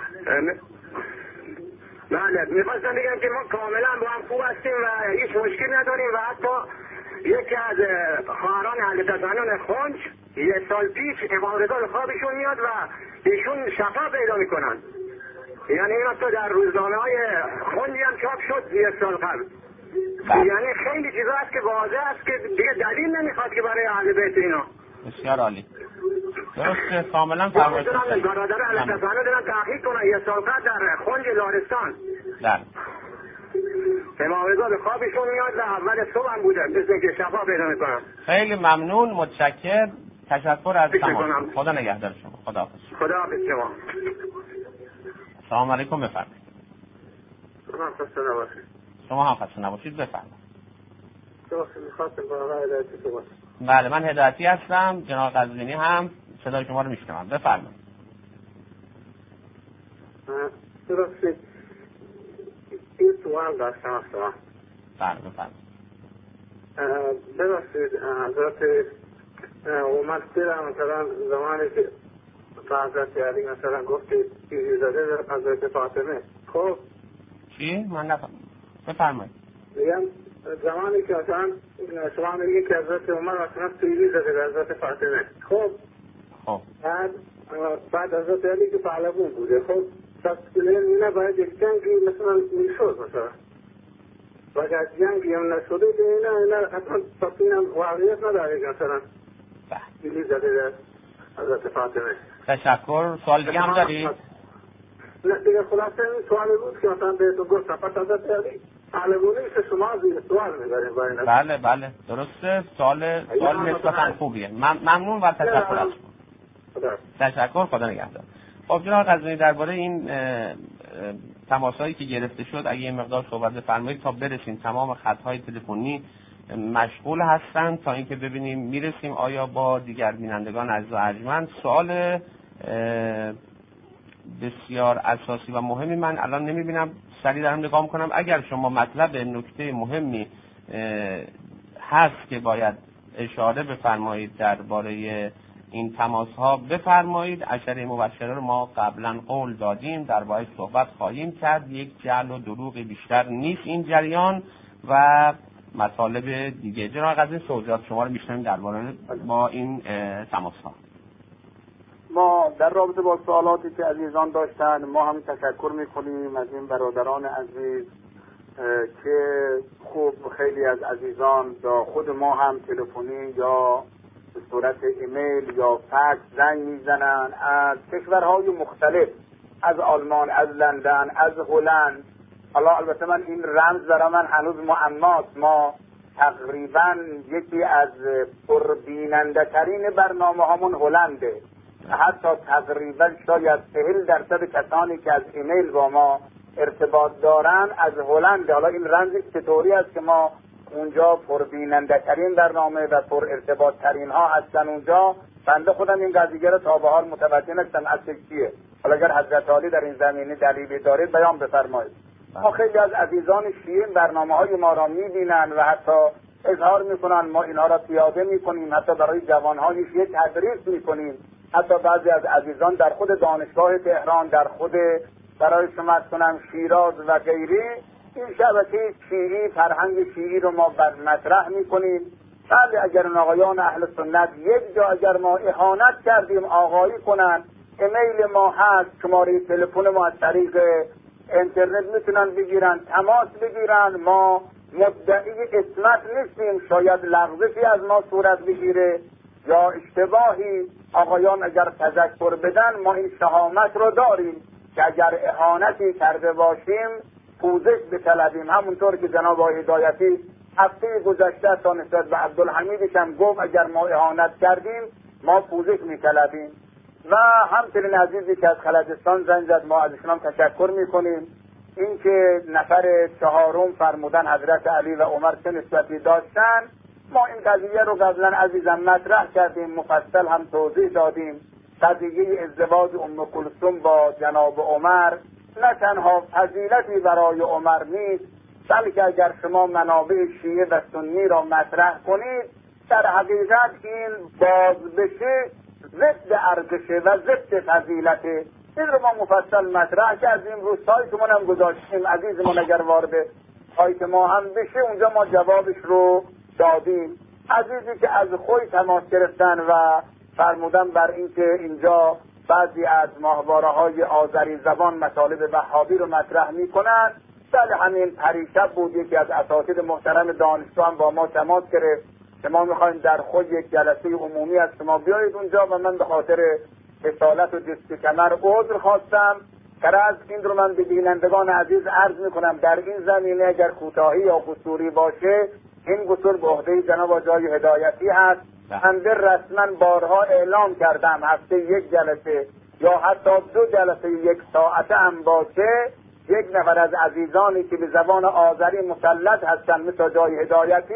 بله میخواستم بگم که ما کاملا با هم خوب هستیم و هیچ مشکل نداریم و حتی یکی از خواهران اهل تسنن خنج یه سال پیش امام رضا خوابشون میاد و ایشون شفا پیدا میکنن. یعنی این حتی در روزنامه های خنجی هم چاپ شد یه سال قبل. یعنی خیلی چیزا هست که واضح است که دیگه دلیل نمیخواد که برای اهل بیت اینا. بسیار عالی. درسته کاملا فرمایید. برادر اهل تسنن دارن تحقیق کنن یه سال قبل در خنج لارستان. بله. امام رضا به خوابشون میاد و اول صبح هم بوده مثل که شفا پیدا میکنن. خیلی ممنون، متشکر، تشکر از تماس. خدا نگهدار شما. خدا حافظ. خدا حافظ شما. سلام علیکم. بفرمایید. سلام خسته نباشید. شما هم خسته نباشید. بفرمایید. میخواستم با آقای هدایتی صحبت. بله من هدایتی هستم. جناب قزوینی هم صدای شما رو میشنوم. بفرمایید. درسته. این سوال داشتم اصلا. بله بفرمایید. ببخشید حضرت اومد دیدم مثلا زمانی که حضرت علی مثلا گفتی چیزی زده در حضرت فاطمه. خب چی؟ من نفهم. بفرمایید. میگم زمانی که مثلا شما میگید که حضرت عمر مثلا تیری زده در حضرت فاطمه. خب خب بعد بعد حضرت علی که پهلوان بوده. خب پس اینا باید یک جنگی مثلا میشد مثلا باید از جنگی هم نشده که اینا اینا حتما پس این هم واقعیت نداره که مثلا تیری زده در حضرت فاطمه. تشکر. سوال دیگه هم دارید؟ نه دیگه خلاصه این سوالی بود که مثلا بهتون گفتم پس حضرت علی پهلوانی که شما زیر سوال میبریم باید. بله بله درسته. سوال سوال نسبتا خوبیه. ممنون و تشکر از شما. تشکر. خدا نگهدار. خب جناب قزوینی درباره این تماسایی که گرفته شد اگه یه مقدار صحبت بفرمایید تا برسیم تمام خطهای تلفنی مشغول هستن تا اینکه ببینیم میرسیم آیا با دیگر بینندگان عزیز و ارجمند. سوال بسیار اساسی و مهمی من الان نمیبینم، سریع دارم نگاه میکنم. اگر شما مطلب نکته مهمی هست که باید اشاره بفرمایید درباره این تماس ها بفرمایید. عشره مبشره رو ما قبلا قول دادیم درباره صحبت خواهیم کرد. یک جعل و دروغی بیشتر نیست این جریان و مطالب دیگه. جناب قاضی توضیحات شما رو میشنویم درباره با این تماس ها. ما در رابطه با سوالاتی که عزیزان داشتن ما هم تشکر میکنیم از این برادران عزیز که خوب خیلی از عزیزان یا خود ما هم تلفنی یا به صورت ایمیل یا فکس زنگ میزنن از کشورهای مختلف، از آلمان، از لندن، از هلند. حالا البته من این رمز برای من هنوز معماست. ما تقریبا یکی از پربیننده ترین برنامه همون هلنده، حتی تقریبا شاید چهل درصد کسانی که از ایمیل با ما ارتباط دارن از هلند. حالا این رمز چطوری است که ما اونجا پربیننده ترین برنامه و پر ارتباط ترین ها هستن اونجا؟ بنده خودم این قضیه رو تا به حال متوجه نشدم از چیه. حالا اگر حضرت عالی در این زمینه دلیلی دارید بیان بفرمایید. ما خیلی از عزیزان شیعه برنامه های ما را میبینن و حتی اظهار میکنن ما اینها را پیاده میکنیم، حتی برای جوانهای شیعه تدریس میکنیم. حتی بعضی از عزیزان در خود دانشگاه تهران، در خود برای شما کنم شیراز و غیره، این شبکه شیعی، فرهنگ شیعی رو ما مطرح میکنیم. بله اگر آقایان اهل سنت یک جا اگر ما اهانت کردیم آقایی کنن، ایمیل ما هست، شماره تلفن ما از طریق اینترنت میتونن بگیرن، تماس بگیرن. ما مدعی اسمت نیستیم، شاید لغزشی از ما صورت بگیره یا اشتباهی. آقایان اگر تذکر بدن ما این شهامت رو داریم که اگر اهانتی کرده باشیم پوزش بطلبیم. همونطور که جناب آقای هدایتی هفته گذشته تا نسبت به عبدالحمیدش هم گفت اگر ما اهانت کردیم ما پوزش میطلبیم. و همچنین عزیزی که از خلجستان زنگ زد ما ازشون هم تشکر میکنیم. این که نفر چهارم فرمودن حضرت علی و عمر چه نسبتی داشتن، ما این قضیه رو قبلا عزیزم مطرح کردیم، مفصل هم توضیح دادیم. قضیه ازدواج ام کلثوم با جناب عمر نه تنها فضیلتی برای عمر نیست، بلکه اگر شما منابع شیعه و سنی را مطرح کنید در حقیقت این باز بشه ضد ارزشه و ضد فضیلته. این رو ما مفصل مطرح کردیم، رو سایتمون هم گذاشتیم. عزیزمون اگر وارد سایت ما هم بشه اونجا ما جوابش رو دادیم. عزیزی که از خوی تماس گرفتن و فرمودن بر اینکه اینجا بعضی از ماهواره های آذری زبان مطالب وهابی رو مطرح میکنن، بله همین پریشب بود یکی از اساتید محترم دانشگاه هم با ما تماس گرفت که ما میخوایم در خود یک جلسه عمومی از شما بیایید اونجا و من به خاطر اصالت و دست کمر عذر خواستم. از این رو من به بینندگان عزیز عرض میکنم در این زمینه اگر کوتاهی یا قصوری باشه این قصور به عهده جناب آقای هدایتی هست. بنده رسما بارها اعلام کردم هفته یک جلسه یا حتی دو جلسه یک ساعته هم باشه یک نفر از عزیزانی که به زبان آذری مسلط هستند مثل جای هدایتی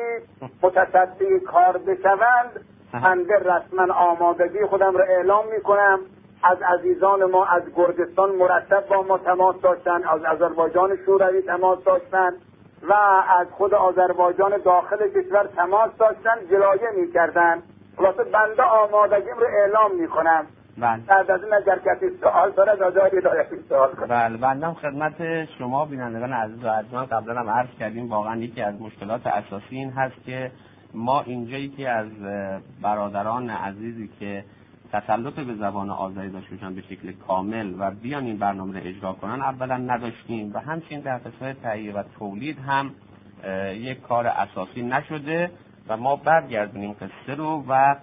متصدی کار بشوند، بنده رسما آمادگی خودم را اعلام میکنم. از عزیزان ما از گرجستان مرتب با ما تماس داشتن، از آذربایجان شوروی تماس داشتن و از خود آذربایجان داخل کشور تماس داشتن، جلایه میکردن. خلاصه بنده آمادگیم رو اعلام میکنم. بله. بعد از این اگر کسی سوال داره از آقای هدایتی سوال کنم. بله بنده هم خدمت شما بینندگان عزیز و ارجمند قبلا هم عرض کردیم واقعا یکی از مشکلات اساسی این هست که ما اینجا یکی از برادران عزیزی که تسلط به زبان آذری داشتن به شکل کامل و بیان این برنامه رو اجرا کنن اولا نداشتیم و همچنین در قسمت تهیه و تولید هم یک کار اساسی نشده و ما برگردونیم قصه رو و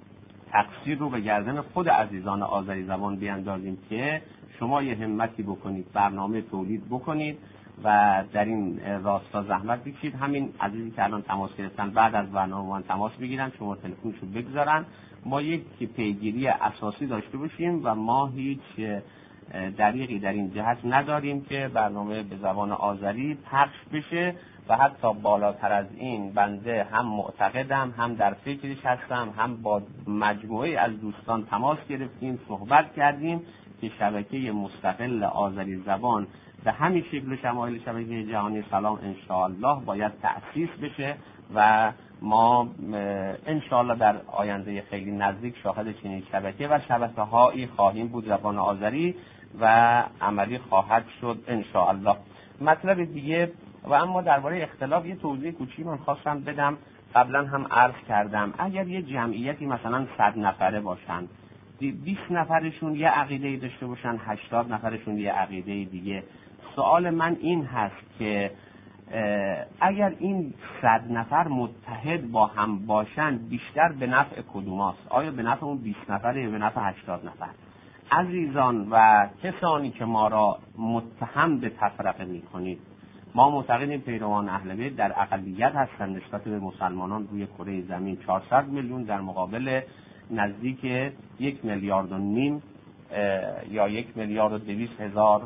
تقصیر رو به گردن خود عزیزان آذری زبان بیاندازیم که شما یه همتی بکنید، برنامه تولید بکنید و در این راستا زحمت بکشید. همین عزیزی که الان تماس گرفتن بعد از برنامه من تماس بگیرن، شما تلفنشو بگذارن، ما یک پیگیری اساسی داشته باشیم و ما هیچ دریغی در این جهت نداریم که برنامه به زبان آذری پخش بشه و و حتی بالاتر از این بنده هم معتقدم، هم در فکرش هستم، هم با مجموعه از دوستان تماس گرفتیم، صحبت کردیم که شبکه مستقل آذری زبان به همین شکل و شمایل شبکه جهانی سلام انشاءالله باید تأسیس بشه و ما انشاءالله در آینده خیلی نزدیک شاهد چنین شبکه و شبکه هایی خواهیم بود زبان آذری و عملی خواهد شد انشاءالله. مطلب دیگه و اما درباره اختلاف یه توضیح کوچیک من خواستم بدم، قبلا هم عرض کردم. اگر یه جمعیتی مثلا صد نفره باشن، بیست نفرشون یه عقیده داشته باشن، هشتاد نفرشون یه عقیده دیگه، سوال من این هست که اگر این صد نفر متحد با هم باشن بیشتر به نفع کدوماست؟ آیا به نفع اون بیست نفر یا به نفع هشتاد نفر؟ عزیزان و کسانی که ما را متهم به تفرقه می کنید، ما معتقدیم پیروان اهل بیت در اقلیت هستند نسبت به مسلمانان روی کره زمین. چهارصد میلیون در مقابل نزدیک یک میلیارد و نیم یا یک میلیارد و دویست هزار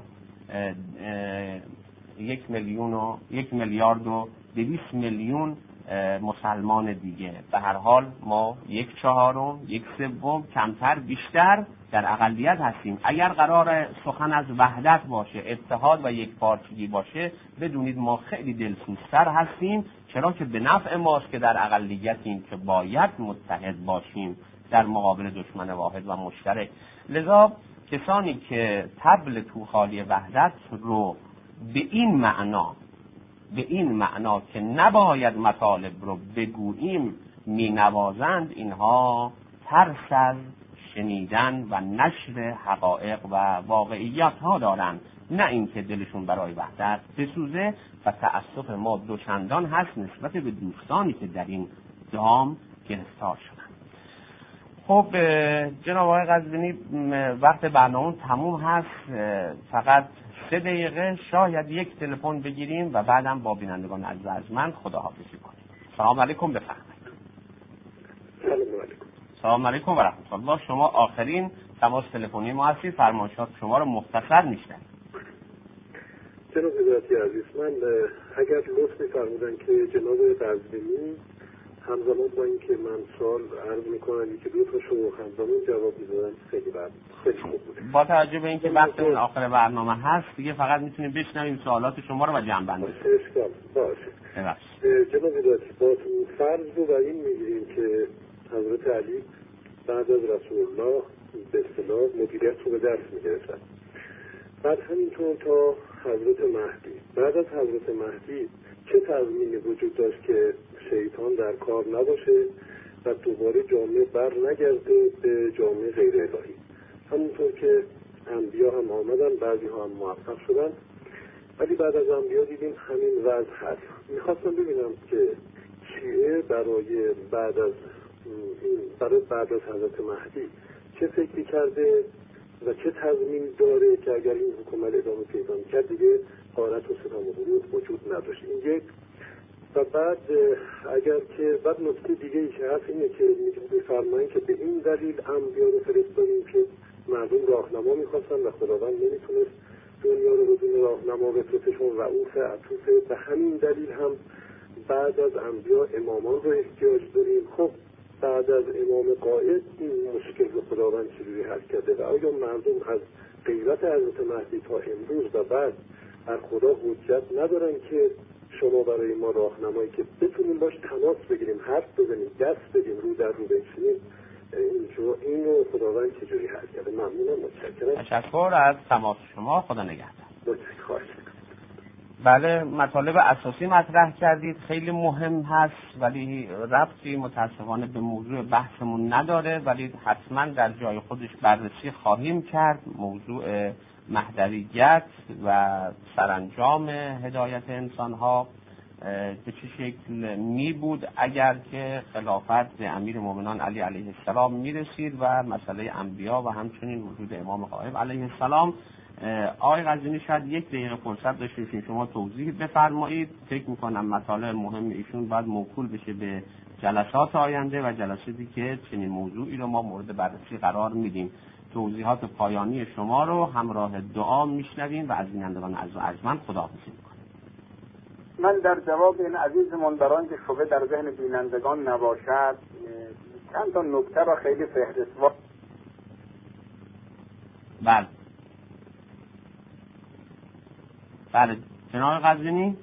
یک میلیون و یک میلیارد و دویست میلیون مسلمان دیگه. به هر حال ما یک چهارم، یک سوم، کمتر بیشتر در اقلیت هستیم. اگر قرار سخن از وحدت باشه، اتحاد و یک پارچگی باشه، بدونید ما خیلی دلسوزتر هستیم، چرا که به نفع ماست که در اقلیتیم که باید متحد باشیم در مقابل دشمن واحد و مشترک. لذا کسانی که طبل توخالی وحدت رو به این معنا به این معنا که نباید مطالب رو بگوییم می نوازند، اینها ترس از شنیدن و نشر حقایق و واقعیات ها دارند، نه اینکه دلشون برای وحدت بسوزه. و تأسف ما دوچندان هست نسبت به دوستانی که در این دام گرفتار شدن. خب جناب آقای قزوینی، وقت برنامه تموم هست، فقط سه دقیقه شاید یک تلفن بگیریم و بعدم با بینندگان عزیز از من خداحافظی کنیم. سلام علیکم، بفرمایید. سلام علیکم. سلام علیکم و رحمت الله. شما آخرین تماس تلفنی ما هستید، فرمایشات شما رو مختصر میشنویم. جناب حضرت عزیز، من اگر لطف می‌فرمودن که جناب قزوینی همزمان با این که من سوال عرض میکنم یکی دو تا شو همزمان جواب میدادن خیلی بعد خیلی خوب بوده. با توجه به اینکه وقتمون آخر برنامه هست دیگه فقط میتونیم بشنویم سوالات شما رو و جمع بندی کنیم. اشکال باشه. جناب حضرت، با فرض رو بر این میگیریم که حضرت علی بعد از رسول الله به اصطلاح مدیریت رو به دست میگرفتن، بعد همینطور تا حضرت مهدی. بعد از حضرت مهدی چه تضمینی وجود داشت که شیطان در کار نباشه و دوباره جامعه بر نگرده به جامعه غیر الهی؟ همونطور که انبیا هم آمدن، بعضی ها هم موفق شدن، ولی بعد از انبیا دیدیم همین وضع هست. میخواستم ببینم که شیعه برای بعد از برای بعد از حضرت مهدی چه فکری کرده و چه تضمین داره که اگر این حکومت ادامه پیدا کرد دیگه غارت و ستم و غرور وجود نداشت. این یک. و بعد اگر که بعد نکته دیگه ای که هست اینه که میفرمایید که به این دلیل انبیا رو فرستادیم که مردم راهنما میخواستن و خداوند نمیتونست دنیا رو بدون راهنما بفرسته، چون رؤوف عطوفه. به همین دلیل هم بعد از انبیا امامان رو احتیاج داریم. خب بعد از امام قائد این مشکل رو خداوند چجوری حل کرده و آیا مردم از غیرت حضرت مهدی تا امروز و بعد از خدا حجت ندارن که شما برای ما راهنمایی که بتونیم باش تماس بگیریم، حرف بزنیم، دست بدیم، رو در رو بنشینیم؟ اینجا اینو خداوند چجوری حل کرده؟ ممنونم، متشکرم. تشکر از تماس شما، خدا نگهدار. متشکرم. بله، مطالب اساسی مطرح کردید، خیلی مهم هست ولی ربطی متاسفانه به موضوع بحثمون نداره، ولی حتما در جای خودش بررسی خواهیم کرد. موضوع مهدویت و سرانجام هدایت انسانها به چه شکل می بود اگر که خلافت به امیر مومنان علی علیه السلام می رسید و مسئله انبیا و همچنین وجود امام غائب علیه السلام. آقای قزوینی شاید یک دقیقه فرصت داشته که شما توضیح بفرمایید. فکر میکنم مطالب مهم ایشون باید موکول بشه به جلسات آینده و جلساتی که چنین موضوعی رو ما مورد بررسی قرار میدیم. توضیحات پایانی شما رو همراه دعا میشنویم و از بینندگان عزیز و ارجمند خداحافظی میکنیم. من در جواب این عزیزمون برای اینکه شبه در ذهن بینندگان نباشد چند تا نکته را خیلی فهرستوار. بله بله جناب قزوینی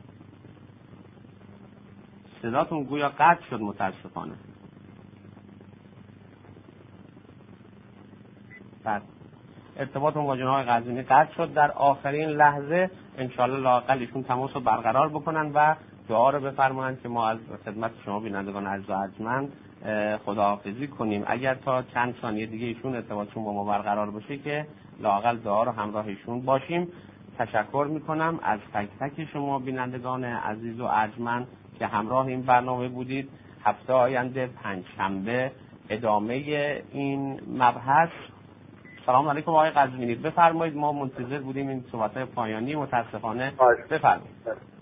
صداتون گویا قطع شد متاسفانه. بله ارتباطمون با جناب قزوینی قطع شد. در آخرین لحظه انشالله لااقل ایشون تماس رو برقرار بکنن و دعا رو بفرمایند که ما از خدمت شما بینندگان عزیز و ارجمند خداحافظی کنیم. اگر تا چند ثانیه دیگه ایشون ارتباطشون با ما برقرار بشه که لااقل دعا رو همراه ایشون باشیم. تشکر میکنم از تک تک شما بینندگان عزیز و ارجمند که همراه این برنامه بودید. هفته آینده پنجشنبه ادامه این مبحث. سلام علیکم آقای قزوینی، بفرمایید. ما منتظر بودیم این صحبت‌های پایانی، متاسفانه بفرمایید.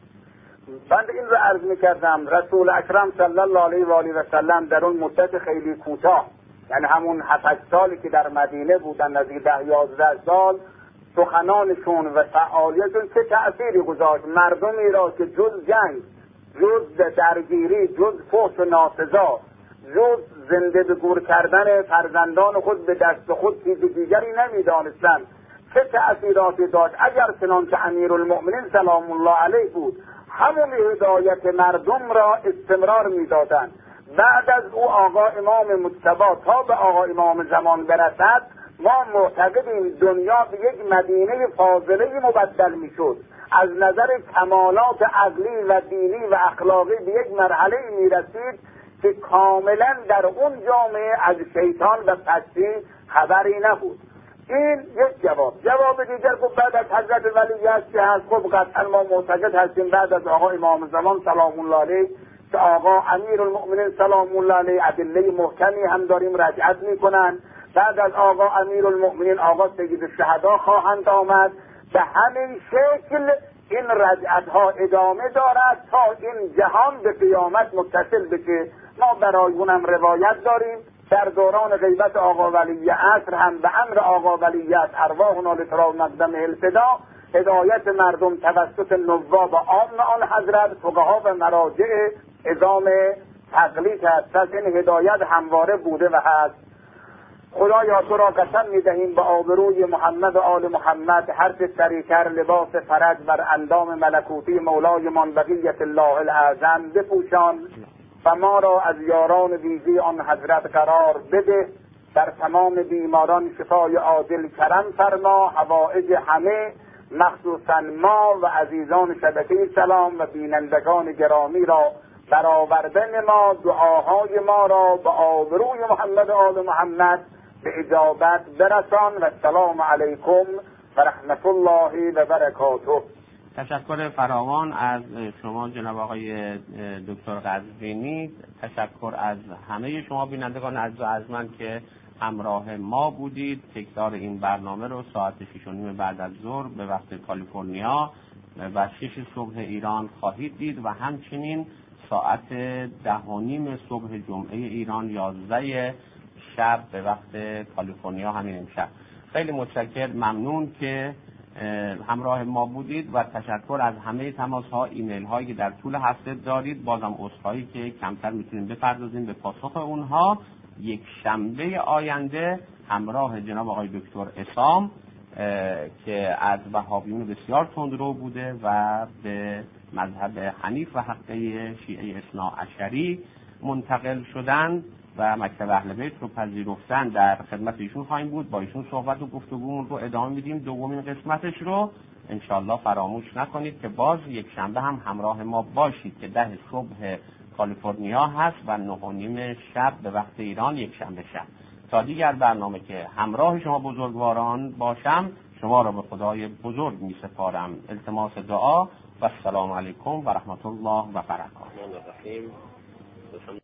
بند این رو عرض می‌کردم رسول اکرم صلی الله علیه و آله و سلم در اون مدت خیلی کوتاه، یعنی همون هفت سالی که در مدینه بودن، نزدیک ده یازده سال، سخنانشون و فعالیتشون چه تأثیری گذاشت. مردمی را که جز جنگ، جز درگیری، جز فحش و ناسزا، جز زنده به گور کردن فرزندان خود به دست خود چیز دیگری نمی‌دانستند، چه تأثیراتی داشت. اگر چنان که امیرالمؤمنین سلام الله علیه بود همون هدایت مردم را استمرار می‌دادند، بعد از او آقا امام مجتبی تا به آقا امام زمان برسد ما معتقدیم دنیا به یک مدینه فاضله مبدل می‌شد. از نظر کمالات عقلی و دینی و اخلاقی به یک مرحله می‌رسید که کاملا در اون جامعه از شیطان و پستی خبری نبود. این یک جواب. جواب دیگر گفت بعد از حضرت ولی است که هست، خب قطعا ما معتقد هستیم بعد از آقا امام زمان سلام الله علیه که آقا امیرالمؤمنین سلام الله علیه ادله محکمی هم داریم رجعت میکنن. بعد از آقا امیرالمؤمنین آقا سید الشهدا خواهند آمد. به همین شکل این رجعت ها ادامه دارد تا این جهان به قیامت متصل بشه. ما برای اونم روایت داریم در دوران غیبت آقا ولی عصر هم به امر آقا ولی عصر ارواحنا لترا مقدم الفدا هدایت مردم توسط نواب عام آن حضرت فقها و مراجع اعظام تقلید هست. پس این هدایت همواره بوده و هست. خدایا تو را قسم می‌دهیم به آبروی محمد و آل محمد هر چه سریعتر لباس فرج بر اندام ملکوتی مولایمان بقیت الله الاعظم بپوشان و ما را از یاران ویژه آن حضرت قرار بده. در تمام بیماران شفای عاجل کرم فرما. حوائج همه مخصوصا ما و عزیزان شبکه سلام و بینندگان گرامی را برآورده نما. دعاهای ما را به آبروی محمد و آل محمد به اجابت برسان. و السلام علیکم و رحمت الله و برکاته. تشکر فراوان از شما جناب آقای دکتر قزوینی. تشکر از همه شما بینندگان عزیز و ارجمند که همراه ما بودید. تکرار این برنامه رو ساعت شش و نیم بعد از ظهر به وقت کالیفرنیا و شش صبح ایران خواهید دید و همچنین ساعت ده و نیم صبح جمعه ایران یازده شب به وقت کالیفرنیا همین امشب. خیلی متشکر، ممنون که همراه ما بودید و تشکر از همه تماس ها، ایمیل هایی که در طول هفته دارید. بازم عذرخواهی که کمتر میتونیم بپردازیم به پاسخ اونها. یک شنبه آینده همراه جناب آقای دکتر اسام که از وهابیون بسیار تندرو بوده و به مذهب حنیف و حقه شیعه اثنا عشری منتقل شدند و مکتب اهل بیت رو پذیرفتن، در خدمت ایشون خواهیم بود. با ایشون صحبت و گفتگومون رو ادامه میدیم. دومین قسمتش رو انشالله فراموش نکنید که باز یک شنبه هم همراه ما باشید که ده صبح کالیفرنیا هست و نه و نیم شب به وقت ایران یک شنبه شب. تا دیگر برنامه که همراه شما بزرگواران باشم، شما را به خدای بزرگ می سپارم. التماس دعا و السلام علیکم و رحمت الله و برکاته.